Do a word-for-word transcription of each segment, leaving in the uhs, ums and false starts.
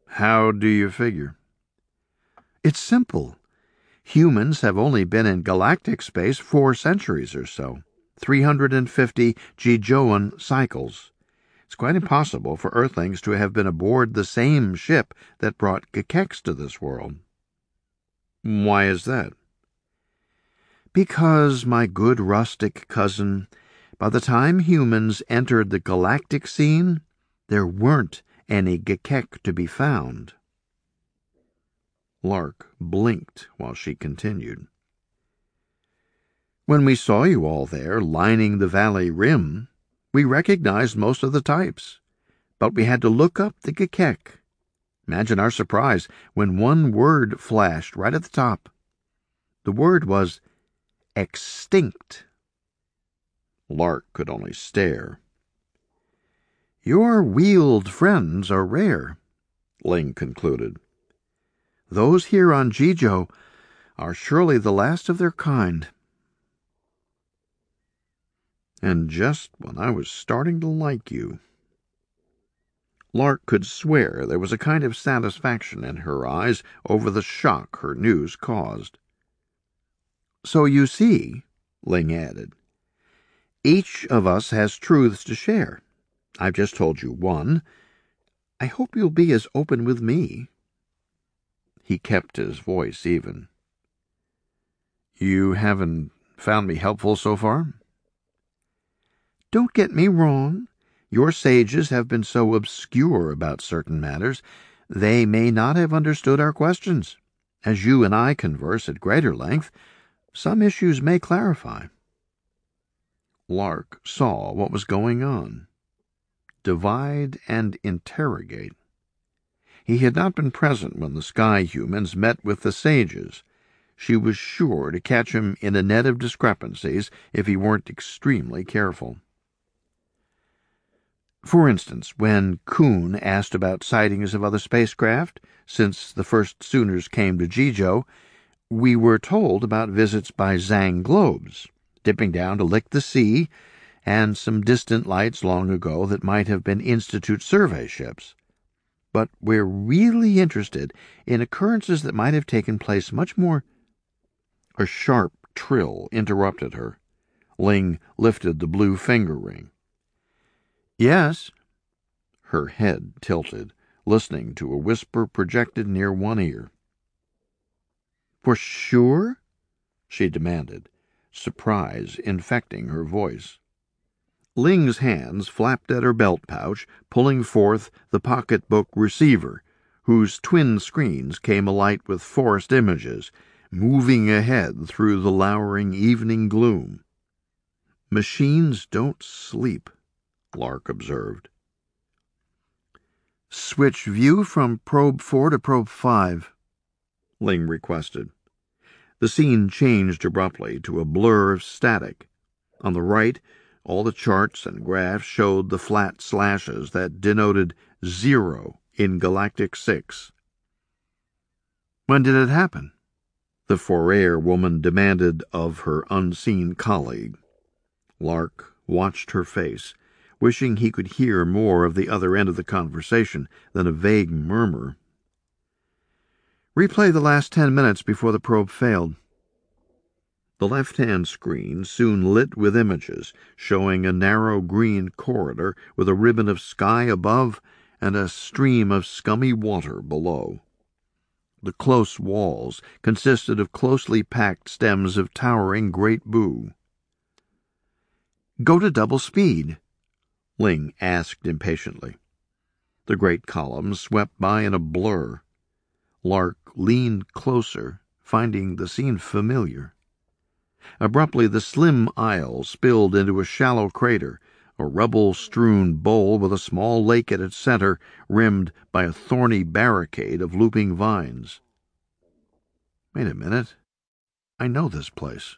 How do you figure? It's simple. Humans have only been in galactic space four centuries or so, three hundred fifty Gijoan cycles. It's quite impossible for Earthlings to have been aboard the same ship that brought Gekex to this world. Why is that? Because, my good rustic cousin, by the time humans entered the galactic scene, there weren't any Gekek to be found. Lark blinked while she continued. When we saw you all there, lining the valley rim, we recognized most of the types, but we had to look up the Gekek. Imagine our surprise when one word flashed right at the top. The word was extinct. Lark could only stare. Your wheeled friends are rare, Ling concluded. Those here on Jijo are surely the last of their kind. And just when I was starting to like you. Lark could swear there was a kind of satisfaction in her eyes over the shock her news caused. So you see, Ling added, each of us has truths to share. I've just told you one. I hope you'll be as open with me. He kept his voice even. You haven't found me helpful so far? Don't get me wrong. Your sages have been so obscure about certain matters, they may not have understood our questions. As you and I converse at greater length, some issues may clarify. Lark saw what was going on. Divide and interrogate. He had not been present when the sky humans met with the sages. She was sure to catch him in a net of discrepancies if he weren't extremely careful. For instance, when Kuhn asked about sightings of other spacecraft since the first Sooners came to Jijo, we were told about visits by Zhang globes, dipping down to lick the sea, and some distant lights long ago that might have been Institute survey ships. But we're really interested in occurrences that might have taken place much more— A sharp trill interrupted her. Ling lifted the blue finger ring. Yes. Her head tilted, listening to a whisper projected near one ear. For sure? She demanded, surprise infecting her voice. Ling's hands flapped at her belt pouch, pulling forth the pocketbook receiver, whose twin screens came alight with forest images, moving ahead through the lowering evening gloom. Machines don't sleep, Lark observed. Switch view from probe four to probe five, Ling requested. The scene changed abruptly to a blur of static. On the right, all the charts and graphs showed the flat slashes that denoted zero in Galactic Six. When did it happen? The Fourier woman demanded of her unseen colleague. Lark watched her face, wishing he could hear more of the other end of the conversation than a vague murmur. Replay the last ten minutes before the probe failed. The left-hand screen soon lit with images, showing a narrow green corridor with a ribbon of sky above and a stream of scummy water below. The close walls consisted of closely packed stems of towering great boo. Go to double speed, Ling asked impatiently. The great columns swept by in a blur. Lark leaned closer, finding the scene familiar. Abruptly, the slim aisle spilled into a shallow crater, a rubble-strewn bowl with a small lake at its center, rimmed by a thorny barricade of looping vines. Wait a minute. I know this place.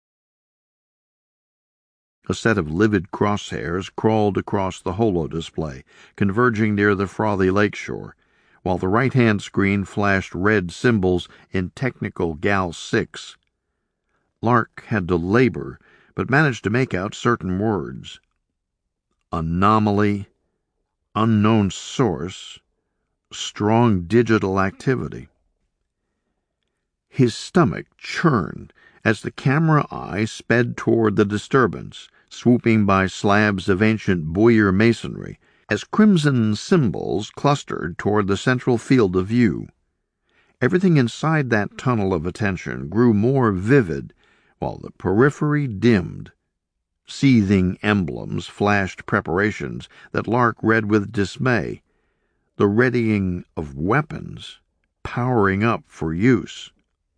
A set of livid crosshairs crawled across the holo display, converging near the frothy lakeshore, while the right-hand screen flashed red symbols in technical Gal six. Lark had to labor, but managed to make out certain words. Anomaly, unknown source, strong digital activity. His stomach churned as the camera eye sped toward the disturbance, swooping by slabs of ancient Boyer masonry, as crimson symbols clustered toward the central field of view. Everything inside that tunnel of attention grew more vivid, while the periphery dimmed. Seething emblems flashed preparations that Lark read with dismay, the readying of weapons, powering up for use.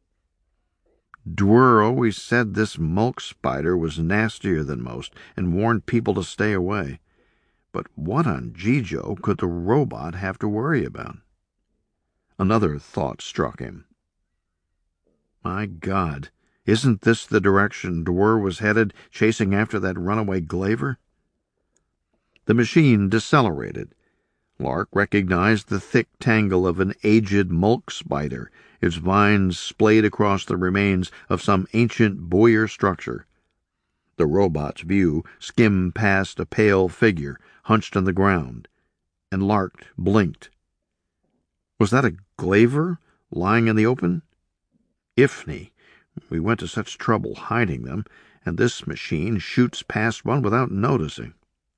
Dwyer always said this mulk spider was nastier than most and warned people to stay away. But what on Jijo could the robot have to worry about? Another thought struck him. My God, isn't this the direction Dwyer was headed, chasing after that runaway Glaver? The machine decelerated. Lark recognized the thick tangle of an aged mulk spider, its vines splayed across the remains of some ancient Boyer structure. The robot's view skimmed past a pale figure hunched on the ground, and Lark blinked. Was that a Glaver lying in the open? Ifni, we went to such trouble hiding them, and this machine shoots past one without noticing.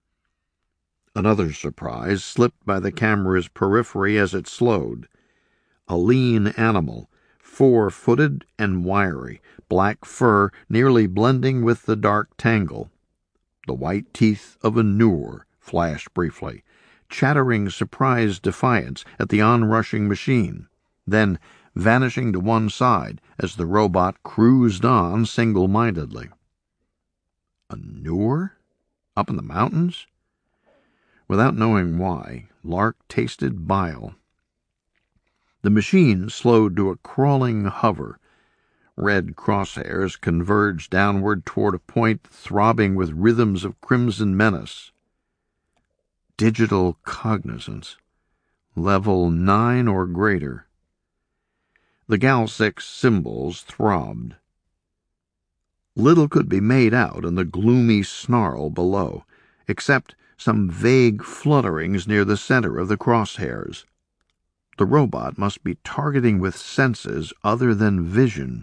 Another surprise slipped by the camera's periphery as it slowed. A lean animal, four-footed and wiry, black fur nearly blending with the dark tangle. The white teeth of a Noor flashed briefly, chattering surprised defiance at the onrushing machine, then vanishing to one side as the robot cruised on single-mindedly. A Noor? Up in the mountains? Without knowing why, Lark tasted bile. The machine slowed to a crawling hover. Red crosshairs converged downward toward a point throbbing with rhythms of crimson menace. Digital cognizance. Level nine or greater. The Gal six symbols throbbed. Little could be made out in the gloomy snarl below, except some vague flutterings near the center of the crosshairs. The robot must be targeting with senses other than vision.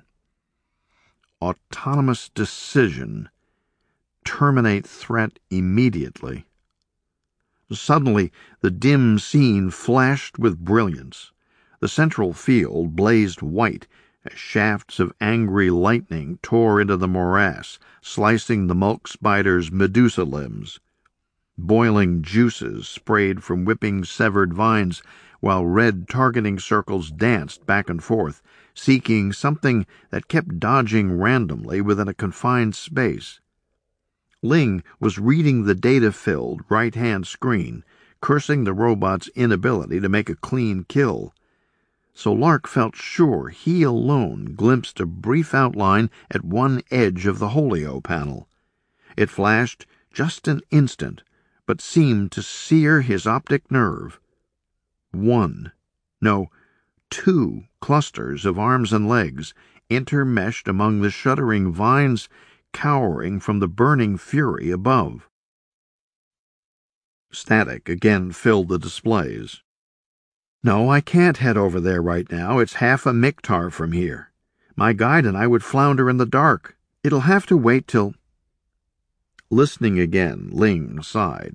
Autonomous decision. Terminate threat immediately. Suddenly, the dim scene flashed with brilliance. The central field blazed white as shafts of angry lightning tore into the morass, slicing the mulk spider's medusa limbs. Boiling juices sprayed from whipping severed vines, while red targeting circles danced back and forth, seeking something that kept dodging randomly within a confined space. Ling was reading the data-filled right-hand screen, cursing the robot's inability to make a clean kill. So Lark felt sure he alone glimpsed a brief outline at one edge of the Holio panel. It flashed just an instant, but seemed to sear his optic nerve. One, no, two clusters of arms and legs, intermeshed among the shuddering vines, cowering from the burning fury above. Static again filled the displays. No, I can't head over there right now. It's half a miktar from here. My guide and I would flounder in the dark. It'll have to wait till... Listening again, Ling sighed.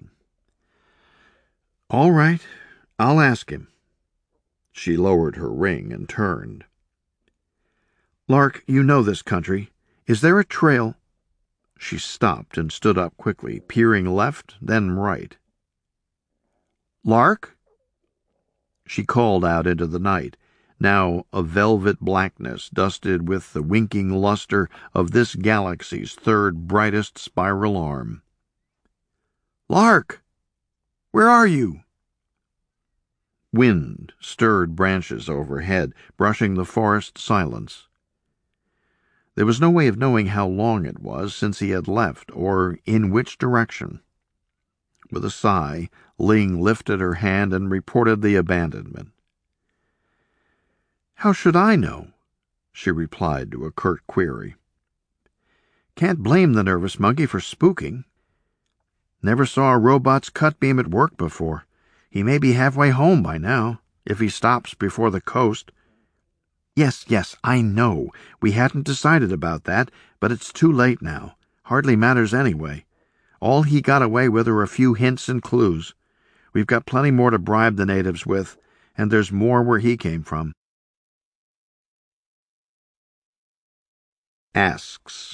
All right, I'll ask him. She lowered her ring and turned. Lark, you know this country. Is there a trail? She stopped and stood up quickly, peering left, then right. Lark? She called out into the night, now a velvet blackness dusted with the winking luster of this galaxy's third brightest spiral arm. Lark! Where are you? Wind stirred branches overhead, brushing the forest silence. There was no way of knowing how long it was since he had left, or in which direction. With a sigh, Ling lifted her hand and reported the abandonment. How should I know? She replied to a curt query. Can't blame the nervous monkey for spooking. Never saw a robot's cut beam at work before. He may be halfway home by now. if he stops before the coast. Yes, yes, I know. We hadn't decided about that, but it's too late now. Hardly matters anyway. All he got away with are a few hints and clues. We've got plenty more to bribe the natives with, and there's more where he came from. Asks.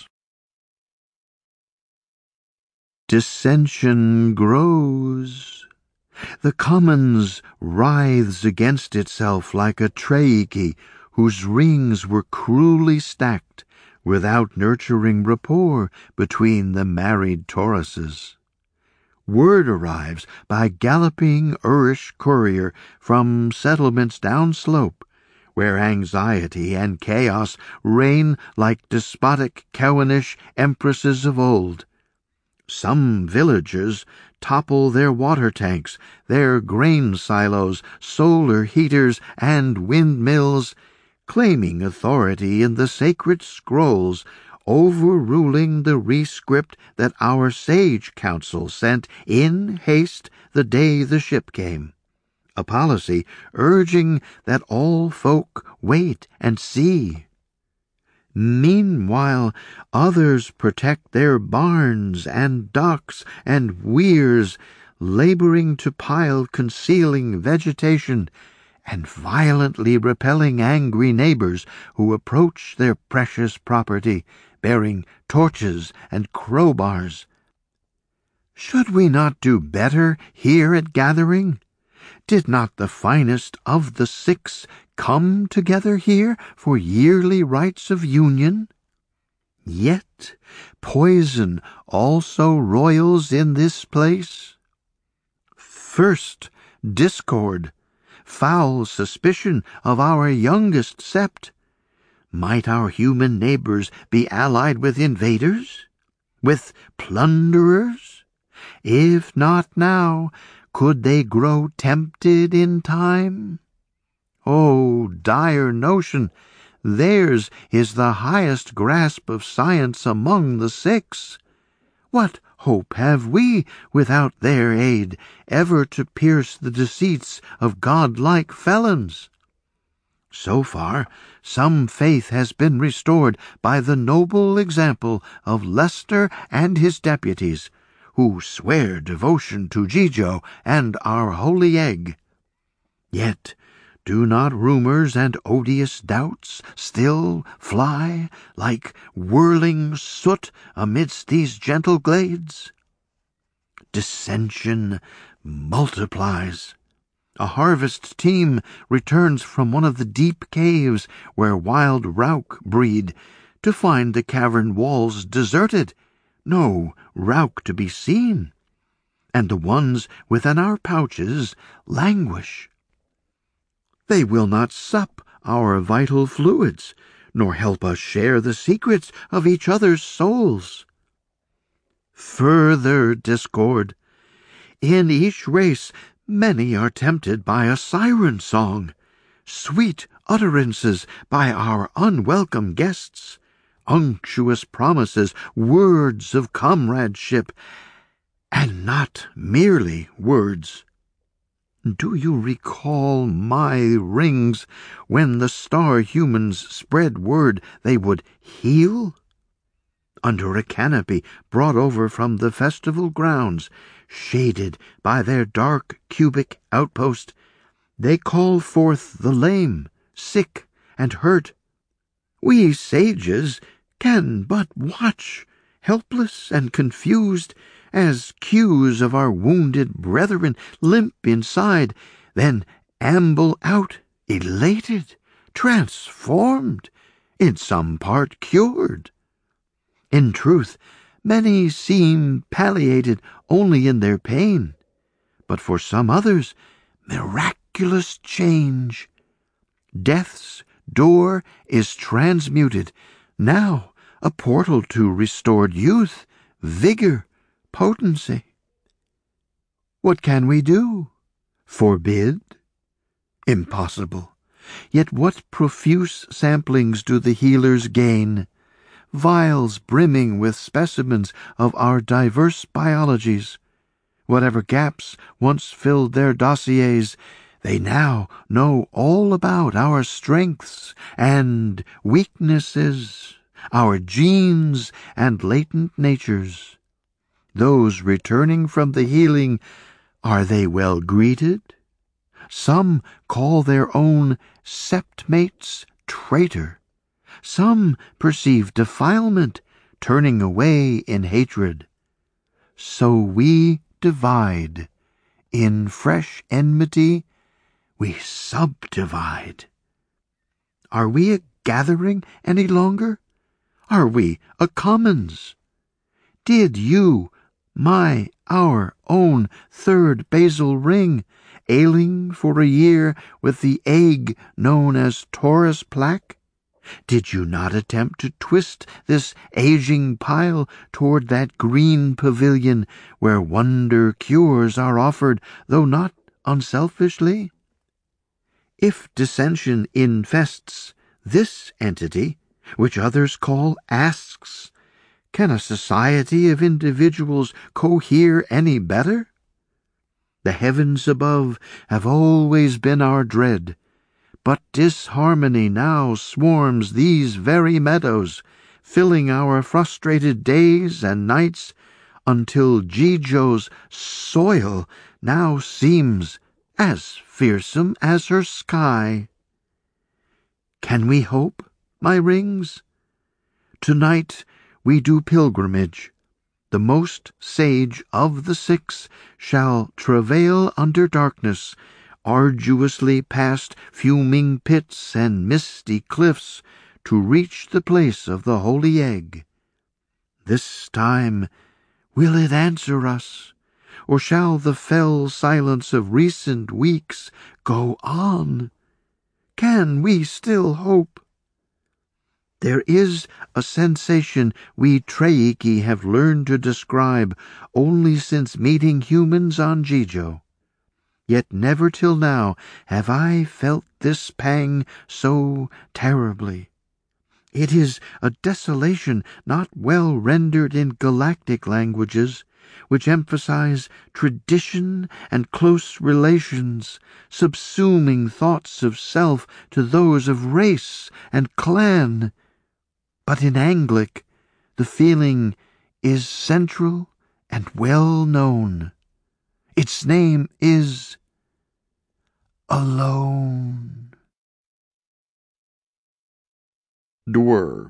Dissension grows. The commons writhes against itself like a traiki whose rings were cruelly stacked without nurturing rapport between the married Tauruses. Word arrives by galloping Irish courier from settlements downslope, where anxiety and chaos reign like despotic Cowanish empresses of old. Some villagers topple their water tanks, their grain silos, solar heaters, and windmills, claiming authority in the sacred scrolls, overruling the rescript that our sage council sent in haste the day the ship came, a policy urging that all folk wait and see. Meanwhile, others protect their barns and docks and weirs, laboring to pile concealing vegetation and violently repelling angry neighbors who approach their precious property, bearing torches and crowbars. Should we not do better here at gathering? Did not the finest of the six come together here for yearly rites of union? Yet poison also roils in this place. First, discord, foul suspicion of our youngest sept. Might our human neighbors be allied with invaders? With plunderers? If not now, could they grow tempted in time? Oh, dire notion! Theirs is the highest grasp of science among the six. What hope have we, without their aid, ever to pierce the deceits of godlike felons? So far, some faith has been restored by the noble example of Leicester and his deputies, who swear devotion to Jijo and our holy egg. Yet do not rumors and odious doubts still fly like whirling soot amidst these gentle glades? Dissension multiplies. A harvest team returns from one of the deep caves where wild rauk breed, to find the cavern walls deserted, no rauk to be seen, and the ones within our pouches languish. They will not sup our vital fluids, nor help us share the secrets of each other's souls. Further discord. In each race many are tempted by a siren song, sweet utterances by our unwelcome guests, unctuous promises, words of comradeship, and not merely words. Do you recall my rings when the star humans spread word they would heal? Under a canopy brought over from the festival grounds, shaded by their dark cubic outpost, they call forth the lame, sick, and hurt. We sages can but watch, helpless and confused, as cues of our wounded brethren limp inside, then amble out, elated, transformed, in some part cured. In truth, many seem palliated only in their pain, but for some others, miraculous change. Death's door is transmuted, now a portal to restored youth, vigor, potency. What can we do? Forbid? Impossible. Yet what profuse samplings do the healers gain? Vials brimming with specimens of our diverse biologies. Whatever gaps once filled their dossiers, They now know all about our strengths and weaknesses, our genes and latent natures. Those returning from the healing, are they well greeted? Some call their own septmates traitor. Some perceive defilement, turning away in hatred. So we divide. In fresh enmity, we subdivide. Are we a gathering any longer? Are we a commons? Did you, my, our own third basal ring, ailing for a year with the ague known as Taurus plaque, did you not attempt to twist this aging pile toward that green pavilion where wonder cures are offered, though not unselfishly? If dissension infests this entity, which others call asks, can a society of individuals cohere any better? The heavens above have always been our dread, but disharmony now swarms these very meadows, filling our frustrated days and nights, until Jijo's soil now seems as fearsome as her sky. Can we hope, my rings? Tonight we do pilgrimage. The most sage of the six shall travail under darkness, arduously past fuming pits and misty cliffs, to reach the place of the holy egg. This time will it answer us, or shall the fell silence of recent weeks go on? Can we still hope? There is a sensation we Treiki have learned to describe only since meeting humans on Jijo. Yet never till now have I felt this pang so terribly. It is a desolation not well rendered in galactic languages, which emphasize tradition and close relations, subsuming thoughts of self to those of race and clan. But in Anglic, the feeling is central and well known. Its name is alone. Dwur.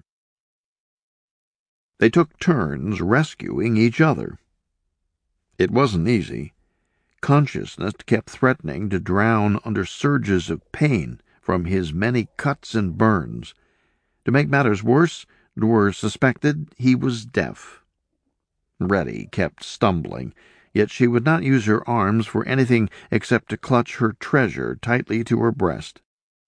They took turns rescuing each other. It wasn't easy. Consciousness kept threatening to drown under surges of pain from his many cuts and burns. To make matters worse, Dwur suspected he was deaf. Reddy kept stumbling, yet she would not use her arms for anything except to clutch her treasure tightly to her breast.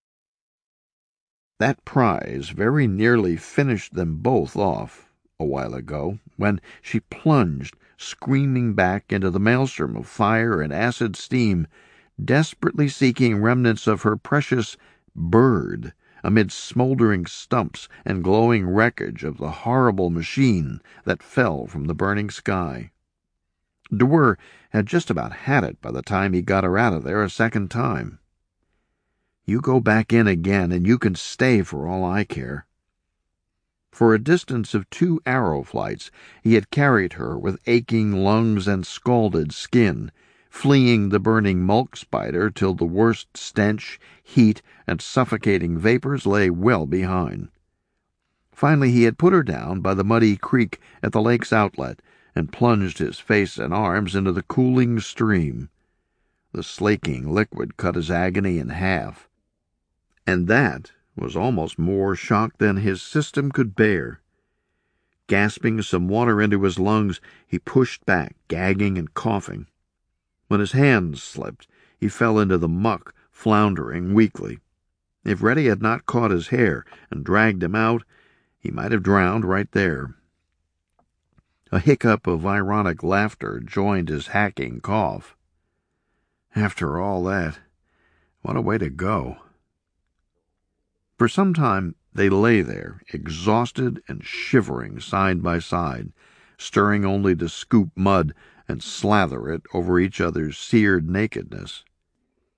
That prize very nearly finished them both off a while ago, when she plunged, screaming back into the maelstrom of fire and acid steam, desperately seeking remnants of her precious bird amid smoldering stumps and glowing wreckage of the horrible machine that fell from the burning sky. Dwur had just about had it by the time he got her out of there a second time. You go back in again, and you can stay for all I care. For a distance of two arrow flights, he had carried her with aching lungs and scalded skin, fleeing the burning mulk spider till the worst stench, heat, and suffocating vapors lay well behind. Finally he had put her down by the muddy creek at the lake's outlet, and plunged his face and arms into the cooling stream. The slaking liquid cut his agony in half, and that was almost more shock than his system could bear. Gasping some water into his lungs, he pushed back, gagging and coughing. When his hands slipped, he fell into the muck, floundering weakly. If Reddy had not caught his hair and dragged him out, he might have drowned right there. A hiccup of ironic laughter joined his hacking cough. After all that, what a way to go. For some time they lay there, exhausted and shivering side by side, stirring only to scoop mud and slather it over each other's seared nakedness.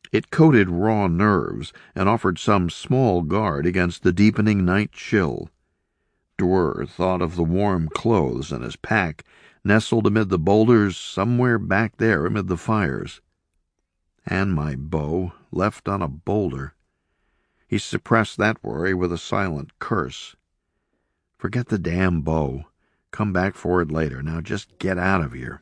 It coated raw nerves and offered some small guard against the deepening night chill. Dwyer thought of the warm clothes in his pack, nestled amid the boulders somewhere back there amid the fires. And my bow, left on a boulder. He suppressed that worry with a silent curse. Forget the damn bow. Come back for it later. Now just get out of here.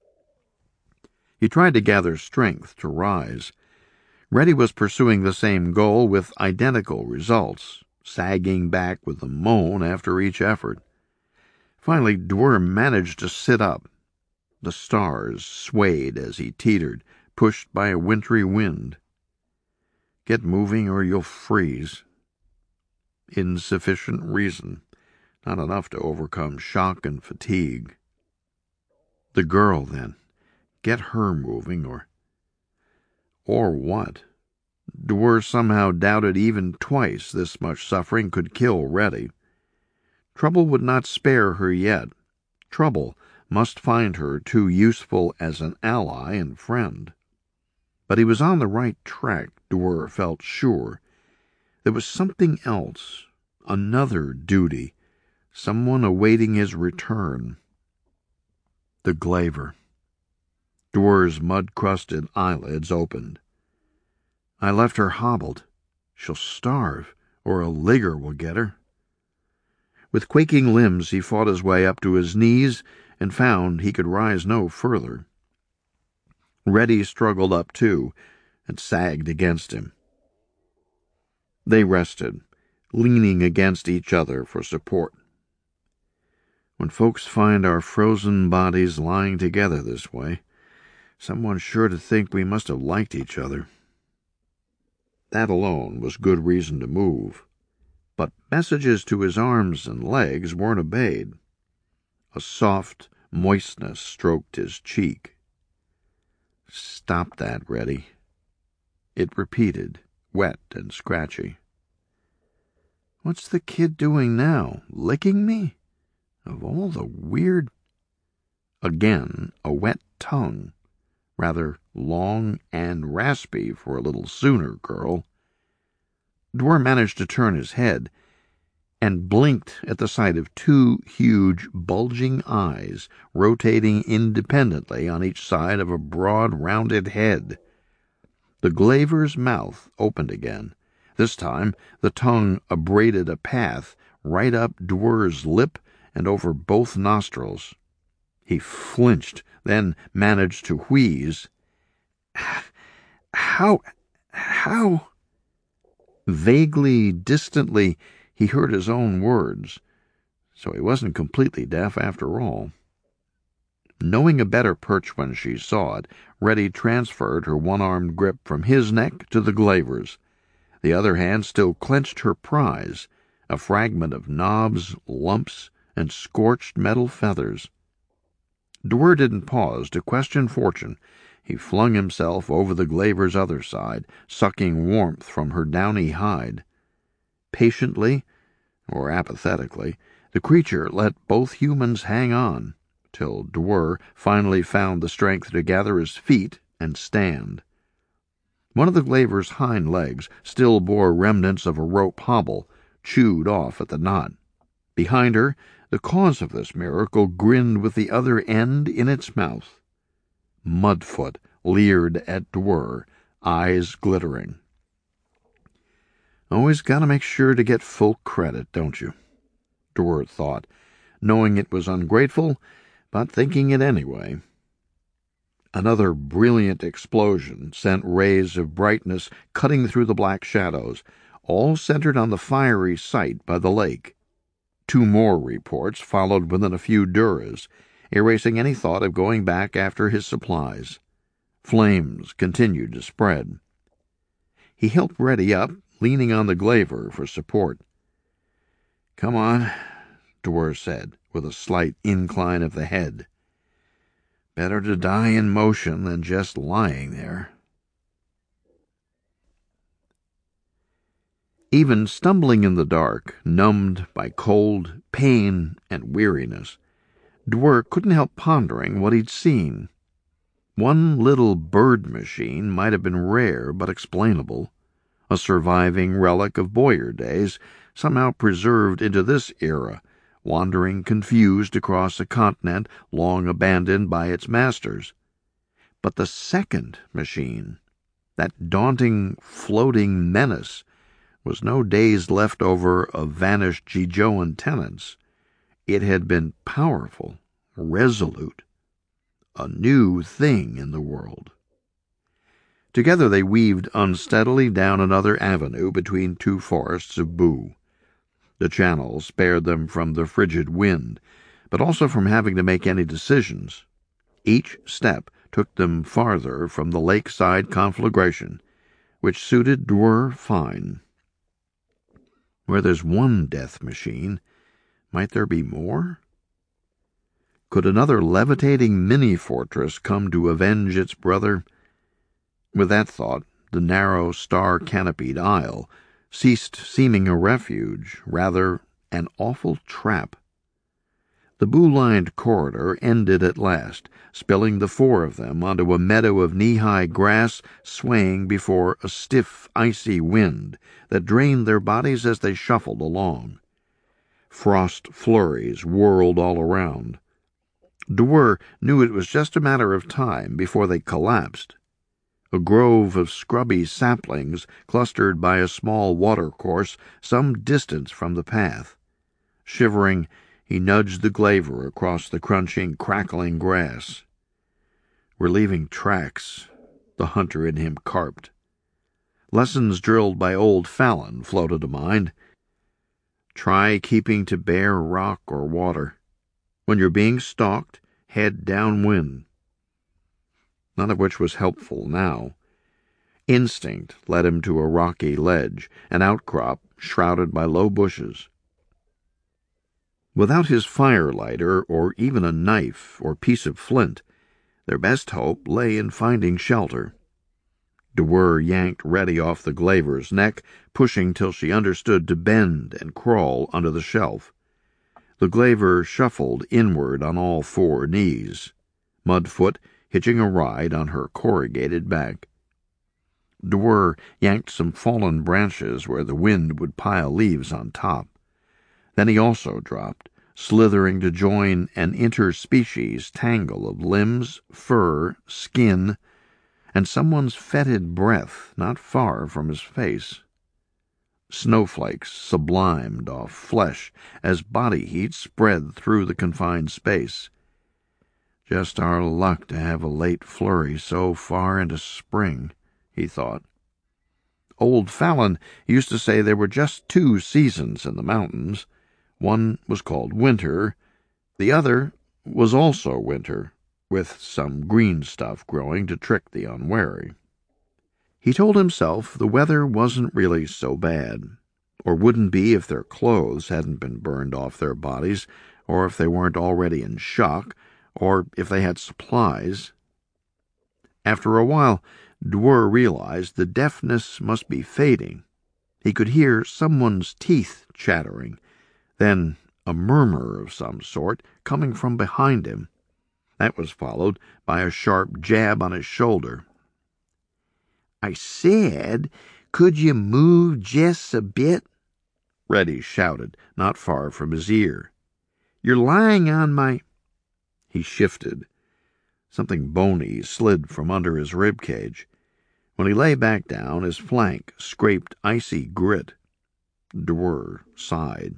He tried to gather strength to rise. Reddy was pursuing the same goal with identical results, sagging back with a moan after each effort. Finally, Dwyer managed to sit up. The stars swayed as he teetered, pushed by a wintry wind. Get moving or you'll freeze. Insufficient reason, not enough to overcome shock and fatigue. The girl, then. Get her moving, or... Or what? Dwyer somehow doubted even twice this much suffering could kill Reddy. Trouble would not spare her yet. Trouble must find her too useful as an ally and friend. But he was on the right track, Dwyer felt sure. There was something else, another duty, someone awaiting his return. The glaver. Dwyer's mud-crusted eyelids opened. I left her hobbled. She'll starve, or a ligger will get her. With quaking limbs he fought his way up to his knees and found he could rise no further. Reddy struggled up too and sagged against him. They rested, leaning against each other for support. When folks find our frozen bodies lying together this way, someone's sure to think we must have liked each other. That alone was good reason to move. But messages to his arms and legs weren't obeyed. A soft moistness stroked his cheek. Stop that, Reddy. It repeated, wet and scratchy. What's the kid doing now? Licking me? Of all the weird... Again, a wet tongue, rather long and raspy for a little Sooner girl. Dwyer managed to turn his head and blinked at the sight of two huge, bulging eyes rotating independently on each side of a broad, rounded head. The glaver's mouth opened again. This time the tongue abraded a path right up Dwyer's lip and over both nostrils. He flinched, then managed to wheeze. How... how... Vaguely, distantly, he heard his own words, so he wasn't completely deaf after all. Knowing a better perch when she saw it, Reddy transferred her one-armed grip from his neck to the glaver's. The other hand still clenched her prize, a fragment of knobs, lumps, and scorched metal feathers. Dwyer didn't pause to question fortune. He flung himself over the glaver's other side, sucking warmth from her downy hide. Patiently, or apathetically, the creature let both humans hang on, till Dwyer finally found the strength to gather his feet and stand. One of the glaver's hind legs still bore remnants of a rope hobble, chewed off at the knot. Behind her, the cause of this miracle grinned with the other end in its mouth. Mudfoot leered at Dwyer, eyes glittering. Always gotta make sure to get full credit, don't you? Dwyer thought, knowing it was ungrateful, but thinking it anyway. Another brilliant explosion sent rays of brightness cutting through the black shadows, all centered on the fiery site by the lake. Two more reports followed within a few duras, erasing any thought of going back after his supplies. Flames continued to spread. He helped Reddy up, leaning on the glaver for support. "Come on," Dwyer said, with a slight incline of the head. "Better to die in motion than just lying there." Even stumbling in the dark, numbed by cold, pain, and weariness, Dwyer couldn't help pondering what he'd seen. One little bird machine might have been rare but explainable, a surviving relic of Boyer days, somehow preserved into this era, wandering confused across a continent long abandoned by its masters. But the second machine, that daunting, floating menace, was no days left over of vanished Gijoan tenants. It had been powerful, resolute, a new thing in the world. Together they weaved unsteadily down another avenue between two forests of boo. The channel spared them from the frigid wind, but also from having to make any decisions. Each step took them farther from the lakeside conflagration, which suited Dwyer fine. Where there's one death machine, might there be more? Could another levitating mini-fortress come to avenge its brother? With that thought, the narrow, star-canopied aisle ceased seeming a refuge, rather an awful trap. The boo-lined corridor ended at last, spilling the four of them onto a meadow of knee-high grass swaying before a stiff, icy wind that drained their bodies as they shuffled along. Frost flurries whirled all around. Dwyer knew it was just a matter of time before they collapsed. A grove of scrubby saplings clustered by a small watercourse some distance from the path. Shivering, he nudged the glaver across the crunching, crackling grass. "We're leaving tracks," the hunter in him carped. Lessons drilled by old Fallon floated to mind. Try keeping to bare rock or water. When you're being stalked, head downwind. None of which was helpful now. Instinct led him to a rocky ledge, an outcrop shrouded by low bushes. Without his firelighter or even a knife or piece of flint, their best hope lay in finding shelter. Dwyer yanked Reddy off the glaver's neck, pushing till she understood to bend and crawl under the shelf. The glaver shuffled inward on all four knees, Mudfoot hitching a ride on her corrugated back. Dwyer yanked some fallen branches where the wind would pile leaves on top. Then he also dropped, slithering to join an interspecies tangle of limbs, fur, skin, and someone's fetid breath not far from his face. Snowflakes sublimed off flesh as body heat spread through the confined space. Just our luck to have a late flurry so far into spring, he thought. Old Fallon used to say there were just two seasons in the mountains. One was called winter, the other was also winter, with some green stuff growing to trick the unwary. He told himself the weather wasn't really so bad, or wouldn't be if their clothes hadn't been burned off their bodies, or if they weren't already in shock, or if they had supplies. After a while, Dwyer realized the deafness must be fading. He could hear someone's teeth chattering, then a murmur of some sort coming from behind him. That was followed by a sharp jab on his shoulder. "I said, could you move just a bit?" Reddy shouted, not far from his ear. "You're lying on my—" He shifted. Something bony slid from under his rib cage. When he lay back down, his flank scraped icy grit. Dwyer sighed.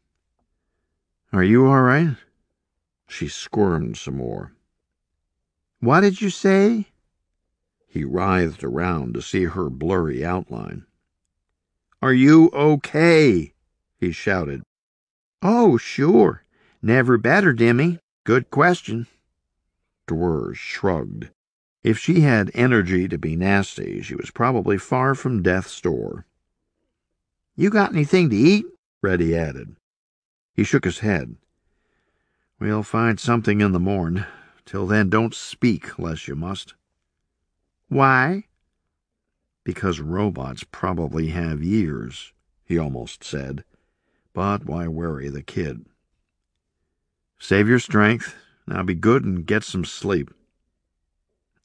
"Are you all right?" She squirmed some more. "What did you say?" He writhed around to see her blurry outline. "Are you okay?" he shouted. "Oh, sure. Never better, Dimmy. Good question." Dwyer shrugged. If she had energy to be nasty, she was probably far from death's door. "You got anything to eat?" Reddy added. He shook his head. "We'll find something in the morn. Till then, don't speak, less you must." "Why?" "Because robots probably have ears," he almost said. But why worry the kid? "Save your strength. Now be good and get some sleep."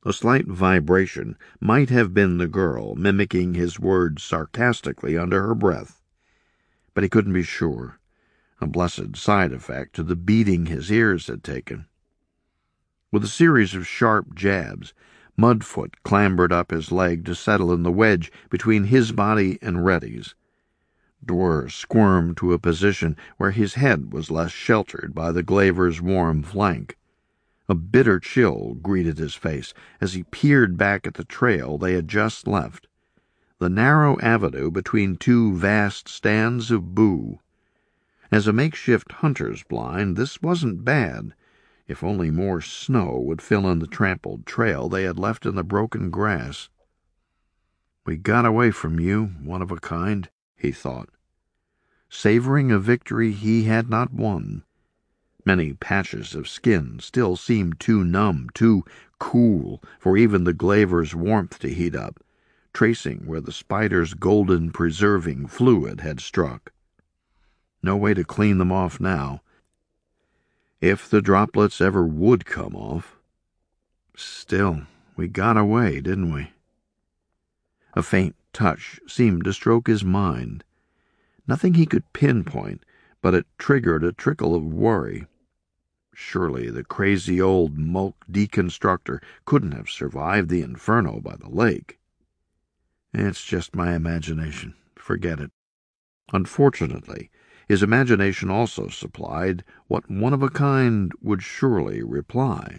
A slight vibration might have been the girl mimicking his words sarcastically under her breath, but he couldn't be sure, a blessed side effect to the beating his ears had taken. With a series of sharp jabs, Mudfoot clambered up his leg to settle in the wedge between his body and Reddy's. Dwyer squirmed to a position where his head was less sheltered by the Glaver's warm flank. A bitter chill greeted his face as he peered back at the trail they had just left, the narrow avenue between two vast stands of boo. As a makeshift hunter's blind, this wasn't bad, if only more snow would fill in the trampled trail they had left in the broken grass. "We got away from you, one of a kind," he thought, savoring a victory he had not won. Many patches of skin still seemed too numb, too cool for even the Glaver's warmth to heat up, tracing where the spider's golden preserving fluid had struck. No way to clean them off now, if the droplets ever would come off. Still, we got away, didn't we? A faint touch seemed to stroke his mind. Nothing he could pinpoint, but it triggered a trickle of worry. Surely the crazy old Mulk deconstructor couldn't have survived the inferno by the lake. It's just my imagination. Forget it. Unfortunately, his imagination also supplied what one-of-a-kind would surely reply.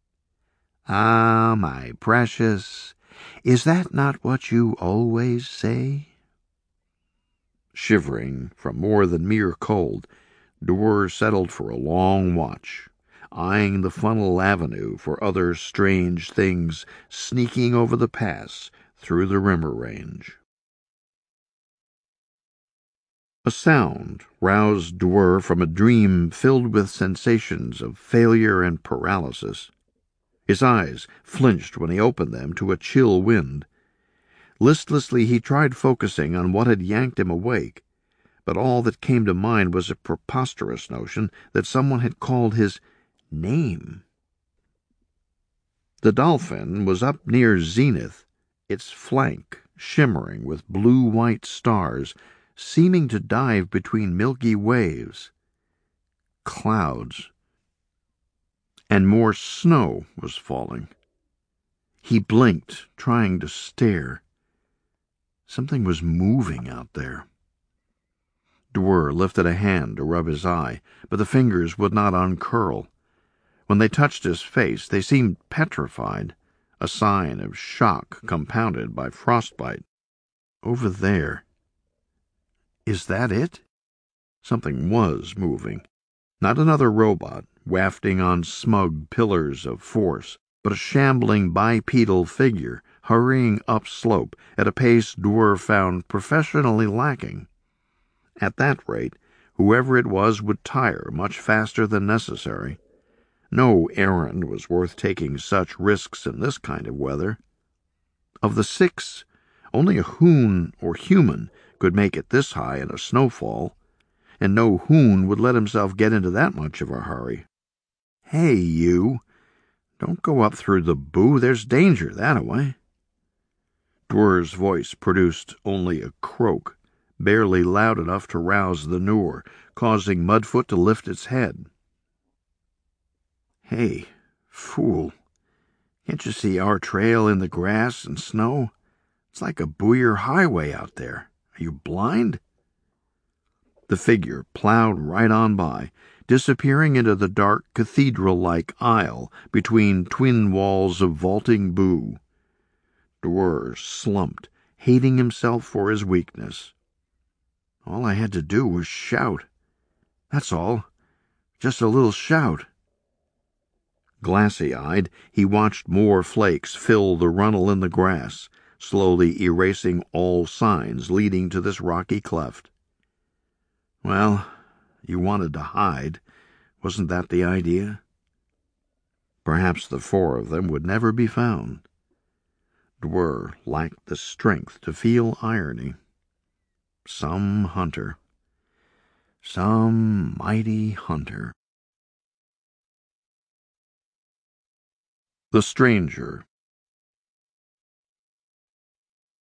"Ah, my precious, is that not what you always say?" Shivering from more than mere cold, Dwyer settled for a long watch, eyeing the funnel avenue for other strange things sneaking over the pass through the Rimmer Range. A sound roused Dwyer from a dream filled with sensations of failure and paralysis. His eyes flinched when he opened them to a chill wind. Listlessly he tried focusing on what had yanked him awake, but all that came to mind was a preposterous notion that someone had called his name. The Dolphin was up near Zenith, its flank shimmering with blue-white stars, seeming to dive between milky waves. Clouds. And more snow was falling. He blinked, trying to stare. Something was moving out there. Dwyer lifted a hand to rub his eye, but the fingers would not uncurl. When they touched his face, they seemed petrified, a sign of shock compounded by frostbite. Over there. Is that it? Something was moving. Not another robot, wafting on smug pillars of force, but a shambling bipedal figure, hurrying upslope at a pace Dwyer found professionally lacking. At that rate, whoever it was would tire much faster than necessary. No errand was worth taking such risks in this kind of weather. Of the six, only a hoon or human could make it this high in a snowfall, and no hoon would let himself get into that much of a hurry. "Hey, you! Don't go up through the boo. There's danger that-a-way." Dwyer's voice produced only a croak, barely loud enough to rouse the Noor, causing Mudfoot to lift its head. "Hey, fool, can't you see our trail in the grass and snow? It's like a Booyer highway out there. Are you blind?" The figure plowed right on by, disappearing into the dark cathedral-like aisle between twin walls of vaulting boo. Dwyer slumped, hating himself for his weakness. All I had to do was shout. That's all. Just a little shout. Glassy-eyed, he watched more flakes fill the runnel in the grass, slowly erasing all signs leading to this rocky cleft. Well, you wanted to hide. Wasn't that the idea? Perhaps the four of them would never be found. Dwyer lacked the strength to feel irony. Some hunter. Some mighty hunter. The Stranger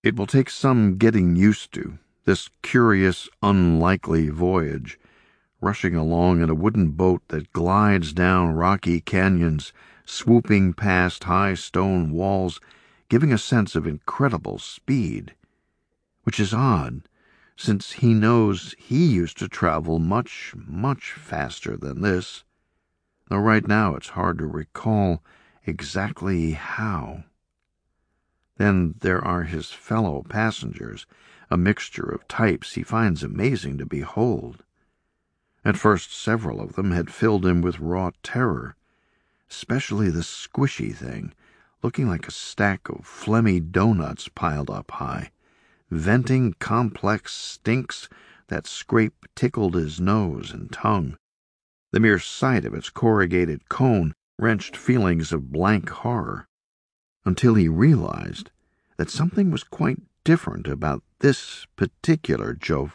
It will take some getting used to, this curious, unlikely voyage, rushing along in a wooden boat that glides down rocky canyons, swooping past high stone walls, giving a sense of incredible speed, which is odd, since he knows he used to travel much, much faster than this, though right now it's hard to recall exactly how. Then there are his fellow passengers, a mixture of types he finds amazing to behold. At first several of them had filled him with raw terror, especially the squishy thing, looking like a stack of phlegmy doughnuts piled up high, venting complex stinks that scrape tickled his nose and tongue. The mere sight of its corrugated cone wrenched feelings of blank horror, until he realized that something was quite different about this particular Jove.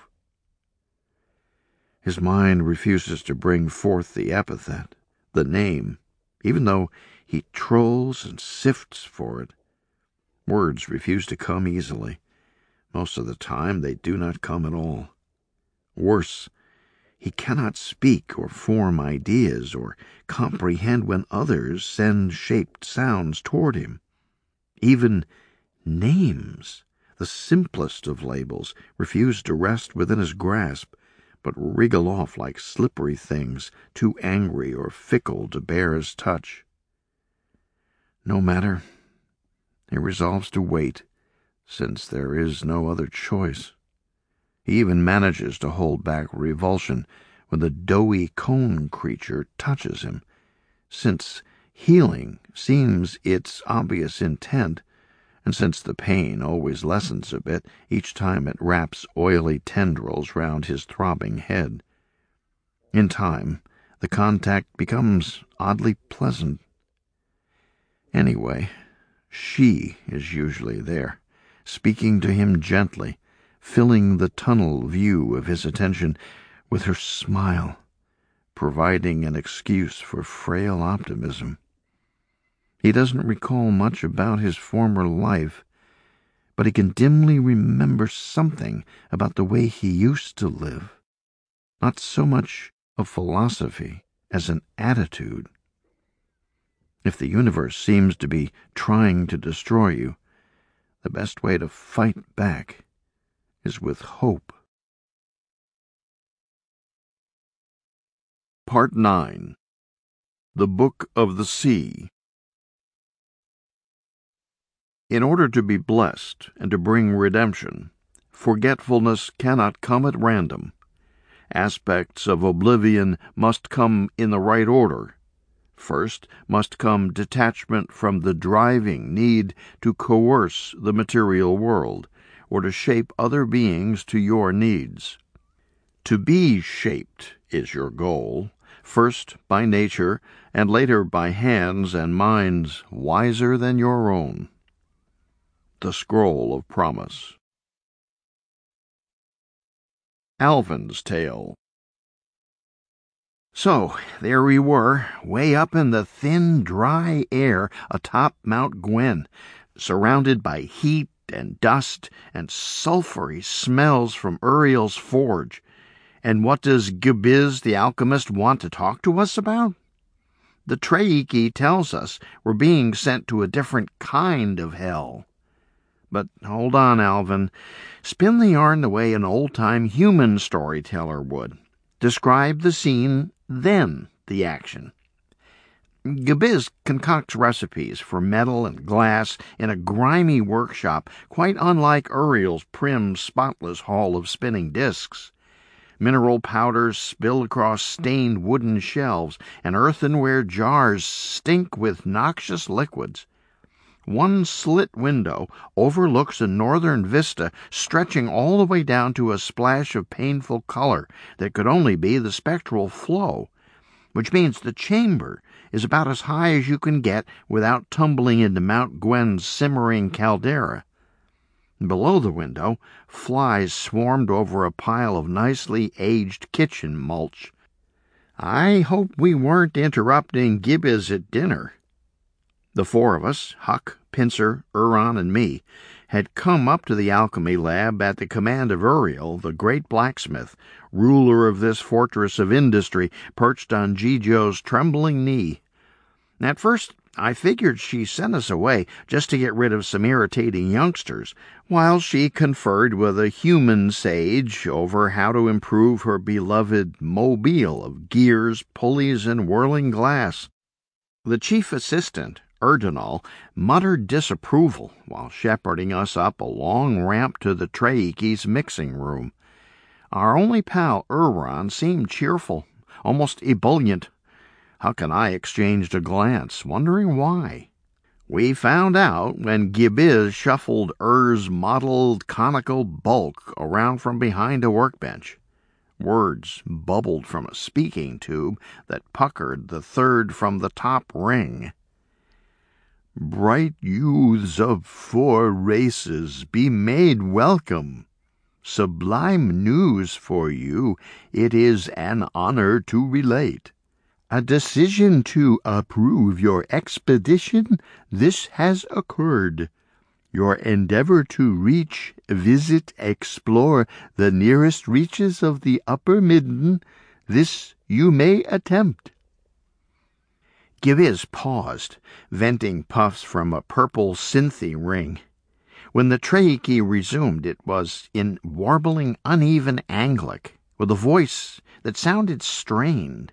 His mind refuses to bring forth the epithet, the name, even though he trolls and sifts for it. Words refuse to come easily. Most of the time they do not come at all. Worse, he cannot speak or form ideas or comprehend when others send shaped sounds toward him. Even names, the simplest of labels, refuse to rest within his grasp, but wriggle off like slippery things, too angry or fickle to bear his touch. No matter. He resolves to wait, since there is no other choice. He even manages to hold back revulsion when the doughy cone creature touches him, since healing seems its obvious intent, and since the pain always lessens a bit each time it wraps oily tendrils round his throbbing head. In time, the contact becomes oddly pleasant. Anyway, she is usually there, speaking to him gently, filling the tunnel view of his attention with her smile, providing an excuse for frail optimism. He doesn't recall much about his former life, but he can dimly remember something about the way he used to live. Not so much a philosophy as an attitude. If the universe seems to be trying to destroy you, the best way to fight back is with hope. Part nine. The Book of the Sea. In order to be blessed and to bring redemption, forgetfulness cannot come at random. Aspects of oblivion must come in the right order. First must come detachment from the driving need to coerce the material world, or to shape other beings to your needs. To be shaped is your goal, first by nature, and later by hands and minds wiser than your own. The Scroll of Promise. Alvin's Tale. So, there we were, way up in the thin, dry air atop Mount Gwen, surrounded by heat and dust and sulphury smells from Uriel's forge. And what does Gibiz the alchemist want to talk to us about? The Treiki tells us we're being sent to a different kind of hell. But hold on, Alvin. Spin the yarn the way an old-time human storyteller would. Describe the scene, then the action. Gibiz concocts recipes for metal and glass in a grimy workshop quite unlike Uriel's prim, spotless hall of spinning discs. Mineral powders spill across stained wooden shelves, and earthenware jars stink with noxious liquids. One slit window overlooks a northern vista stretching all the way down to a splash of painful color that could only be the spectral flow, which means the chamber is about as high as you can get without tumbling into Mount Gwen's simmering caldera. Below the window, flies swarmed over a pile of nicely aged kitchen mulch. I hope we weren't interrupting Gibiz at dinner. The four of us, Huck, Pincer, Uron, and me, had come up to the alchemy lab at the command of Uriel, the great blacksmith, ruler of this fortress of industry, perched on Jijo's trembling knee. At first, I figured she sent us away just to get rid of some irritating youngsters, while she conferred with a human sage over how to improve her beloved mobile of gears, pulleys, and whirling glass. The chief assistant, Erdinal, muttered disapproval while shepherding us up a long ramp to the Treikis' mixing room. Our only pal, Uran, seemed cheerful, almost ebullient. Huck and I exchanged a glance, wondering why. We found out when Gibiz shuffled Ur's mottled conical bulk around from behind a workbench. Words bubbled from a speaking tube that puckered the third from the top ring. "Bright youths of four races, be made welcome. Sublime news for you it is an honor to relate. A decision to approve your expedition, this has occurred. Your endeavor to reach, visit, explore the nearest reaches of the upper midden, this you may attempt." Gibiz paused, venting puffs from a purple synthy ring. When the Treiki resumed, it was in warbling uneven Anglic, with a voice that sounded strained.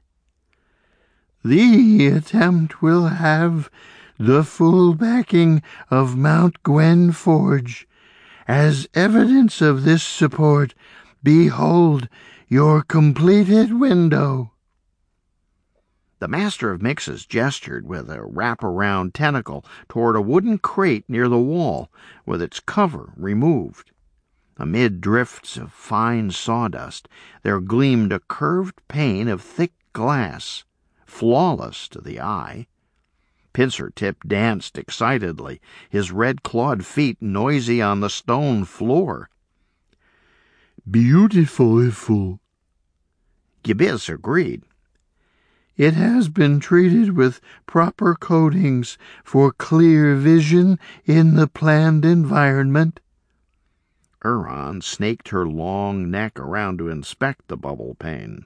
"The attempt will have the full backing of Mount Gwen Forge. As evidence of this support, behold your completed window." The master of mixes gestured with a wrap-around tentacle toward a wooden crate near the wall, with its cover removed. Amid drifts of fine sawdust, there gleamed a curved pane of thick glass, flawless to the eye. Pincer-Tip danced excitedly, his red-clawed feet noisy on the stone floor. "Beautiful." Gibiz agreed. "It has been treated with proper coatings for clear vision in the planned environment." Uran snaked her long neck around to inspect the bubble pane.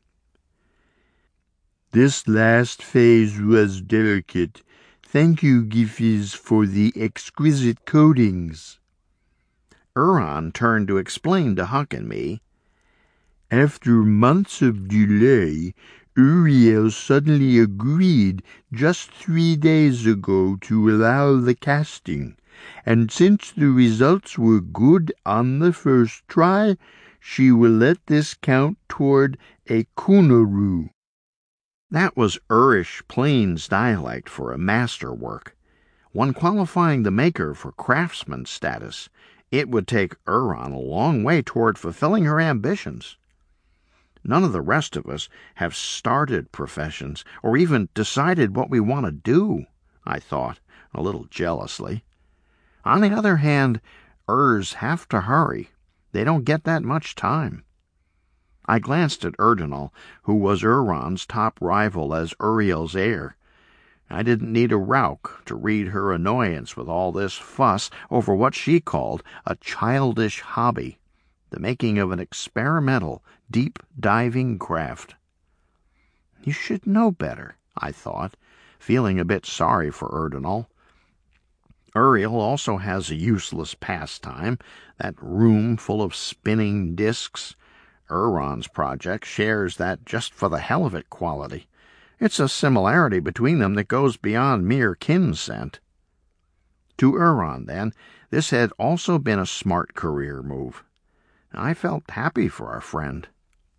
"This last phase was delicate. Thank you, Gifiz, for the exquisite coatings." Uran turned to explain to Huck and me. "After months of delay, Uriel suddenly agreed just three days ago to allow the casting, and since the results were good on the first try, she will let this count toward a kunaru." That was Urish Plains dialect for a masterwork, one qualifying the maker for craftsman status. It would take Uran a long way toward fulfilling her ambitions. None of the rest of us have started professions or even decided what we want to do, I thought, a little jealously. On the other hand, Urs have to hurry. They don't get that much time. I glanced at Erdinal, who was Uran's top rival as Uriel's heir. I didn't need a Rauk to read her annoyance with all this fuss over what she called a childish hobby, the making of an experimental, deep-diving craft. You should know better, I thought, feeling a bit sorry for Erdinal. Uriel also has a useless pastime, that room full of spinning discs. Uran's project shares that just for the hell of it quality. It's a similarity between them that goes beyond mere kin scent. To Uran, then, this had also been a smart career move. I felt happy for our friend.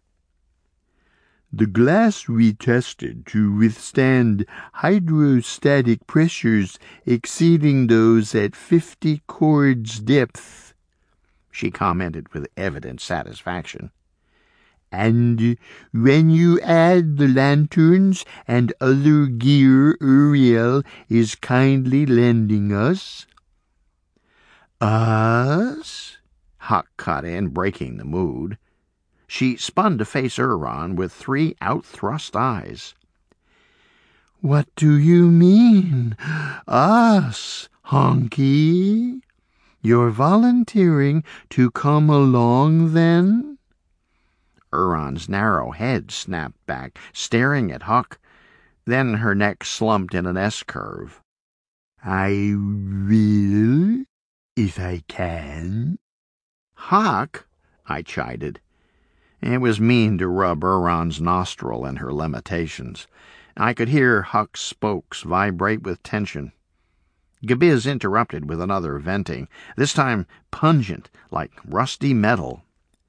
"The glass we tested to withstand hydrostatic pressures exceeding those at fifty cords depth," she commented with evident satisfaction. "And when you add the lanterns and other gear Uriel is kindly lending us—" "Us?" Huck cut in, breaking the mood. She spun to face Uran with three out-thrust eyes. "What do you mean, us, honky?" You're volunteering to come along, then?" Huron's narrow head snapped back, staring at Huck. Then her neck slumped in an S-curve. "I will, if I can." "Huck," I chided. It was mean to rub Huron's nostril in her limitations. I could hear Huck's spokes vibrate with tension. Gabiz interrupted with another venting, this time pungent, like rusty metal.